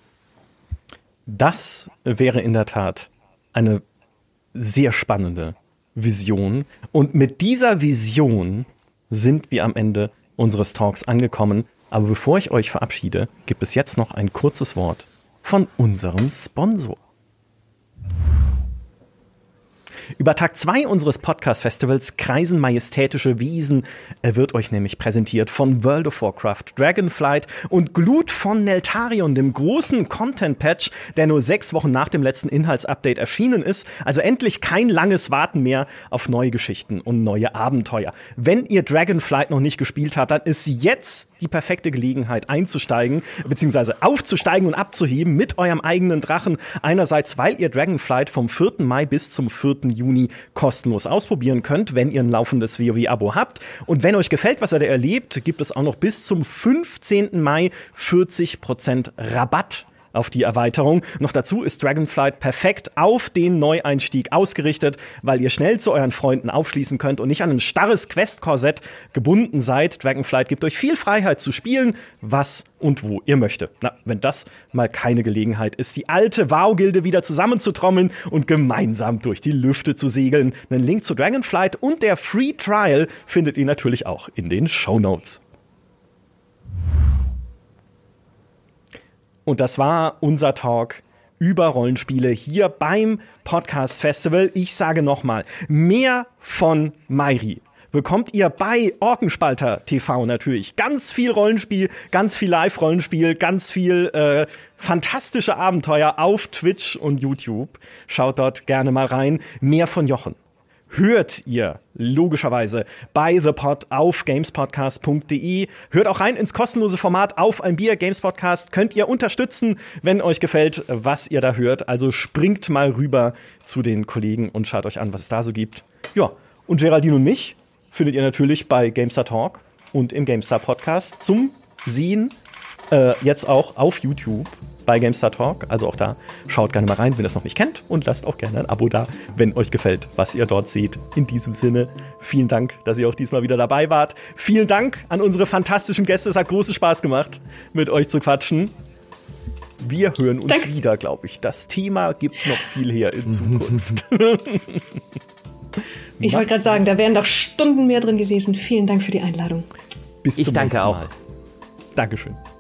Das wäre in der Tat eine sehr spannende Vision. Und mit dieser Vision sind wir am Ende unseres Talks angekommen. Aber bevor ich euch verabschiede, gibt es jetzt noch ein kurzes Wort von unserem Sponsor. Über Tag 2 unseres Podcast-Festivals Kreisen majestätische Wiesen wird euch nämlich präsentiert von World of Warcraft, Dragonflight und Glut von Neltarion, dem großen Content-Patch, der nur 6 Wochen nach dem letzten Inhaltsupdate erschienen ist. Also endlich kein langes Warten mehr auf neue Geschichten und neue Abenteuer. Wenn ihr Dragonflight noch nicht gespielt habt, dann ist jetzt die perfekte Gelegenheit einzusteigen, beziehungsweise aufzusteigen und abzuheben mit eurem eigenen Drachen. Einerseits, weil ihr Dragonflight vom 4. Mai bis zum 4. Juni kostenlos ausprobieren könnt, wenn ihr ein laufendes WoW-Abo habt. Und wenn euch gefällt, was ihr da erlebt, gibt es auch noch bis zum 15. Mai 40% Rabatt auf die Erweiterung. Noch dazu ist Dragonflight perfekt auf den Neueinstieg ausgerichtet, weil ihr schnell zu euren Freunden aufschließen könnt und nicht an ein starres Quest-Korsett gebunden seid. Dragonflight gibt euch viel Freiheit zu spielen, was und wo ihr möchtet. Na, wenn das mal keine Gelegenheit ist, die alte WoW-Gilde wieder zusammenzutrommeln und gemeinsam durch die Lüfte zu segeln. Einen Link zu Dragonflight und der Free Trial findet ihr natürlich auch in den Shownotes. Und das war unser Talk über Rollenspiele hier beim Podcast Festival. Ich sage nochmal, mehr von Mairi bekommt ihr bei Orkenspalter TV natürlich. Ganz viel Rollenspiel, ganz viel Live-Rollenspiel, ganz viel fantastische Abenteuer auf Twitch und YouTube. Schaut dort gerne mal rein. Mehr von Jochen hört ihr logischerweise bei The Pod auf gamespodcast.de. Hört auch rein ins kostenlose Format auf ein Bier Games Podcast. Könnt ihr unterstützen, wenn euch gefällt, was ihr da hört. Also springt mal rüber zu den Kollegen und schaut euch an, was es da so gibt. Ja, und Geraldine und mich findet ihr natürlich bei GameStar Talk und im GameStar Podcast zum Sehen. Jetzt auch auf YouTube bei GameStar Talk. Also auch da schaut gerne mal rein, wenn ihr es noch nicht kennt. Und lasst auch gerne ein Abo da, wenn euch gefällt, was ihr dort seht. In diesem Sinne, vielen Dank, dass ihr auch diesmal wieder dabei wart. Vielen Dank an unsere fantastischen Gäste. Es hat großen Spaß gemacht, mit euch zu quatschen. Wir hören uns wieder, glaube ich. Das Thema gibt noch viel her in Zukunft. Ich wollte gerade sagen, da wären doch Stunden mehr drin gewesen. Vielen Dank für die Einladung. Bis zum nächsten Mal. Ich danke auch. Dankeschön.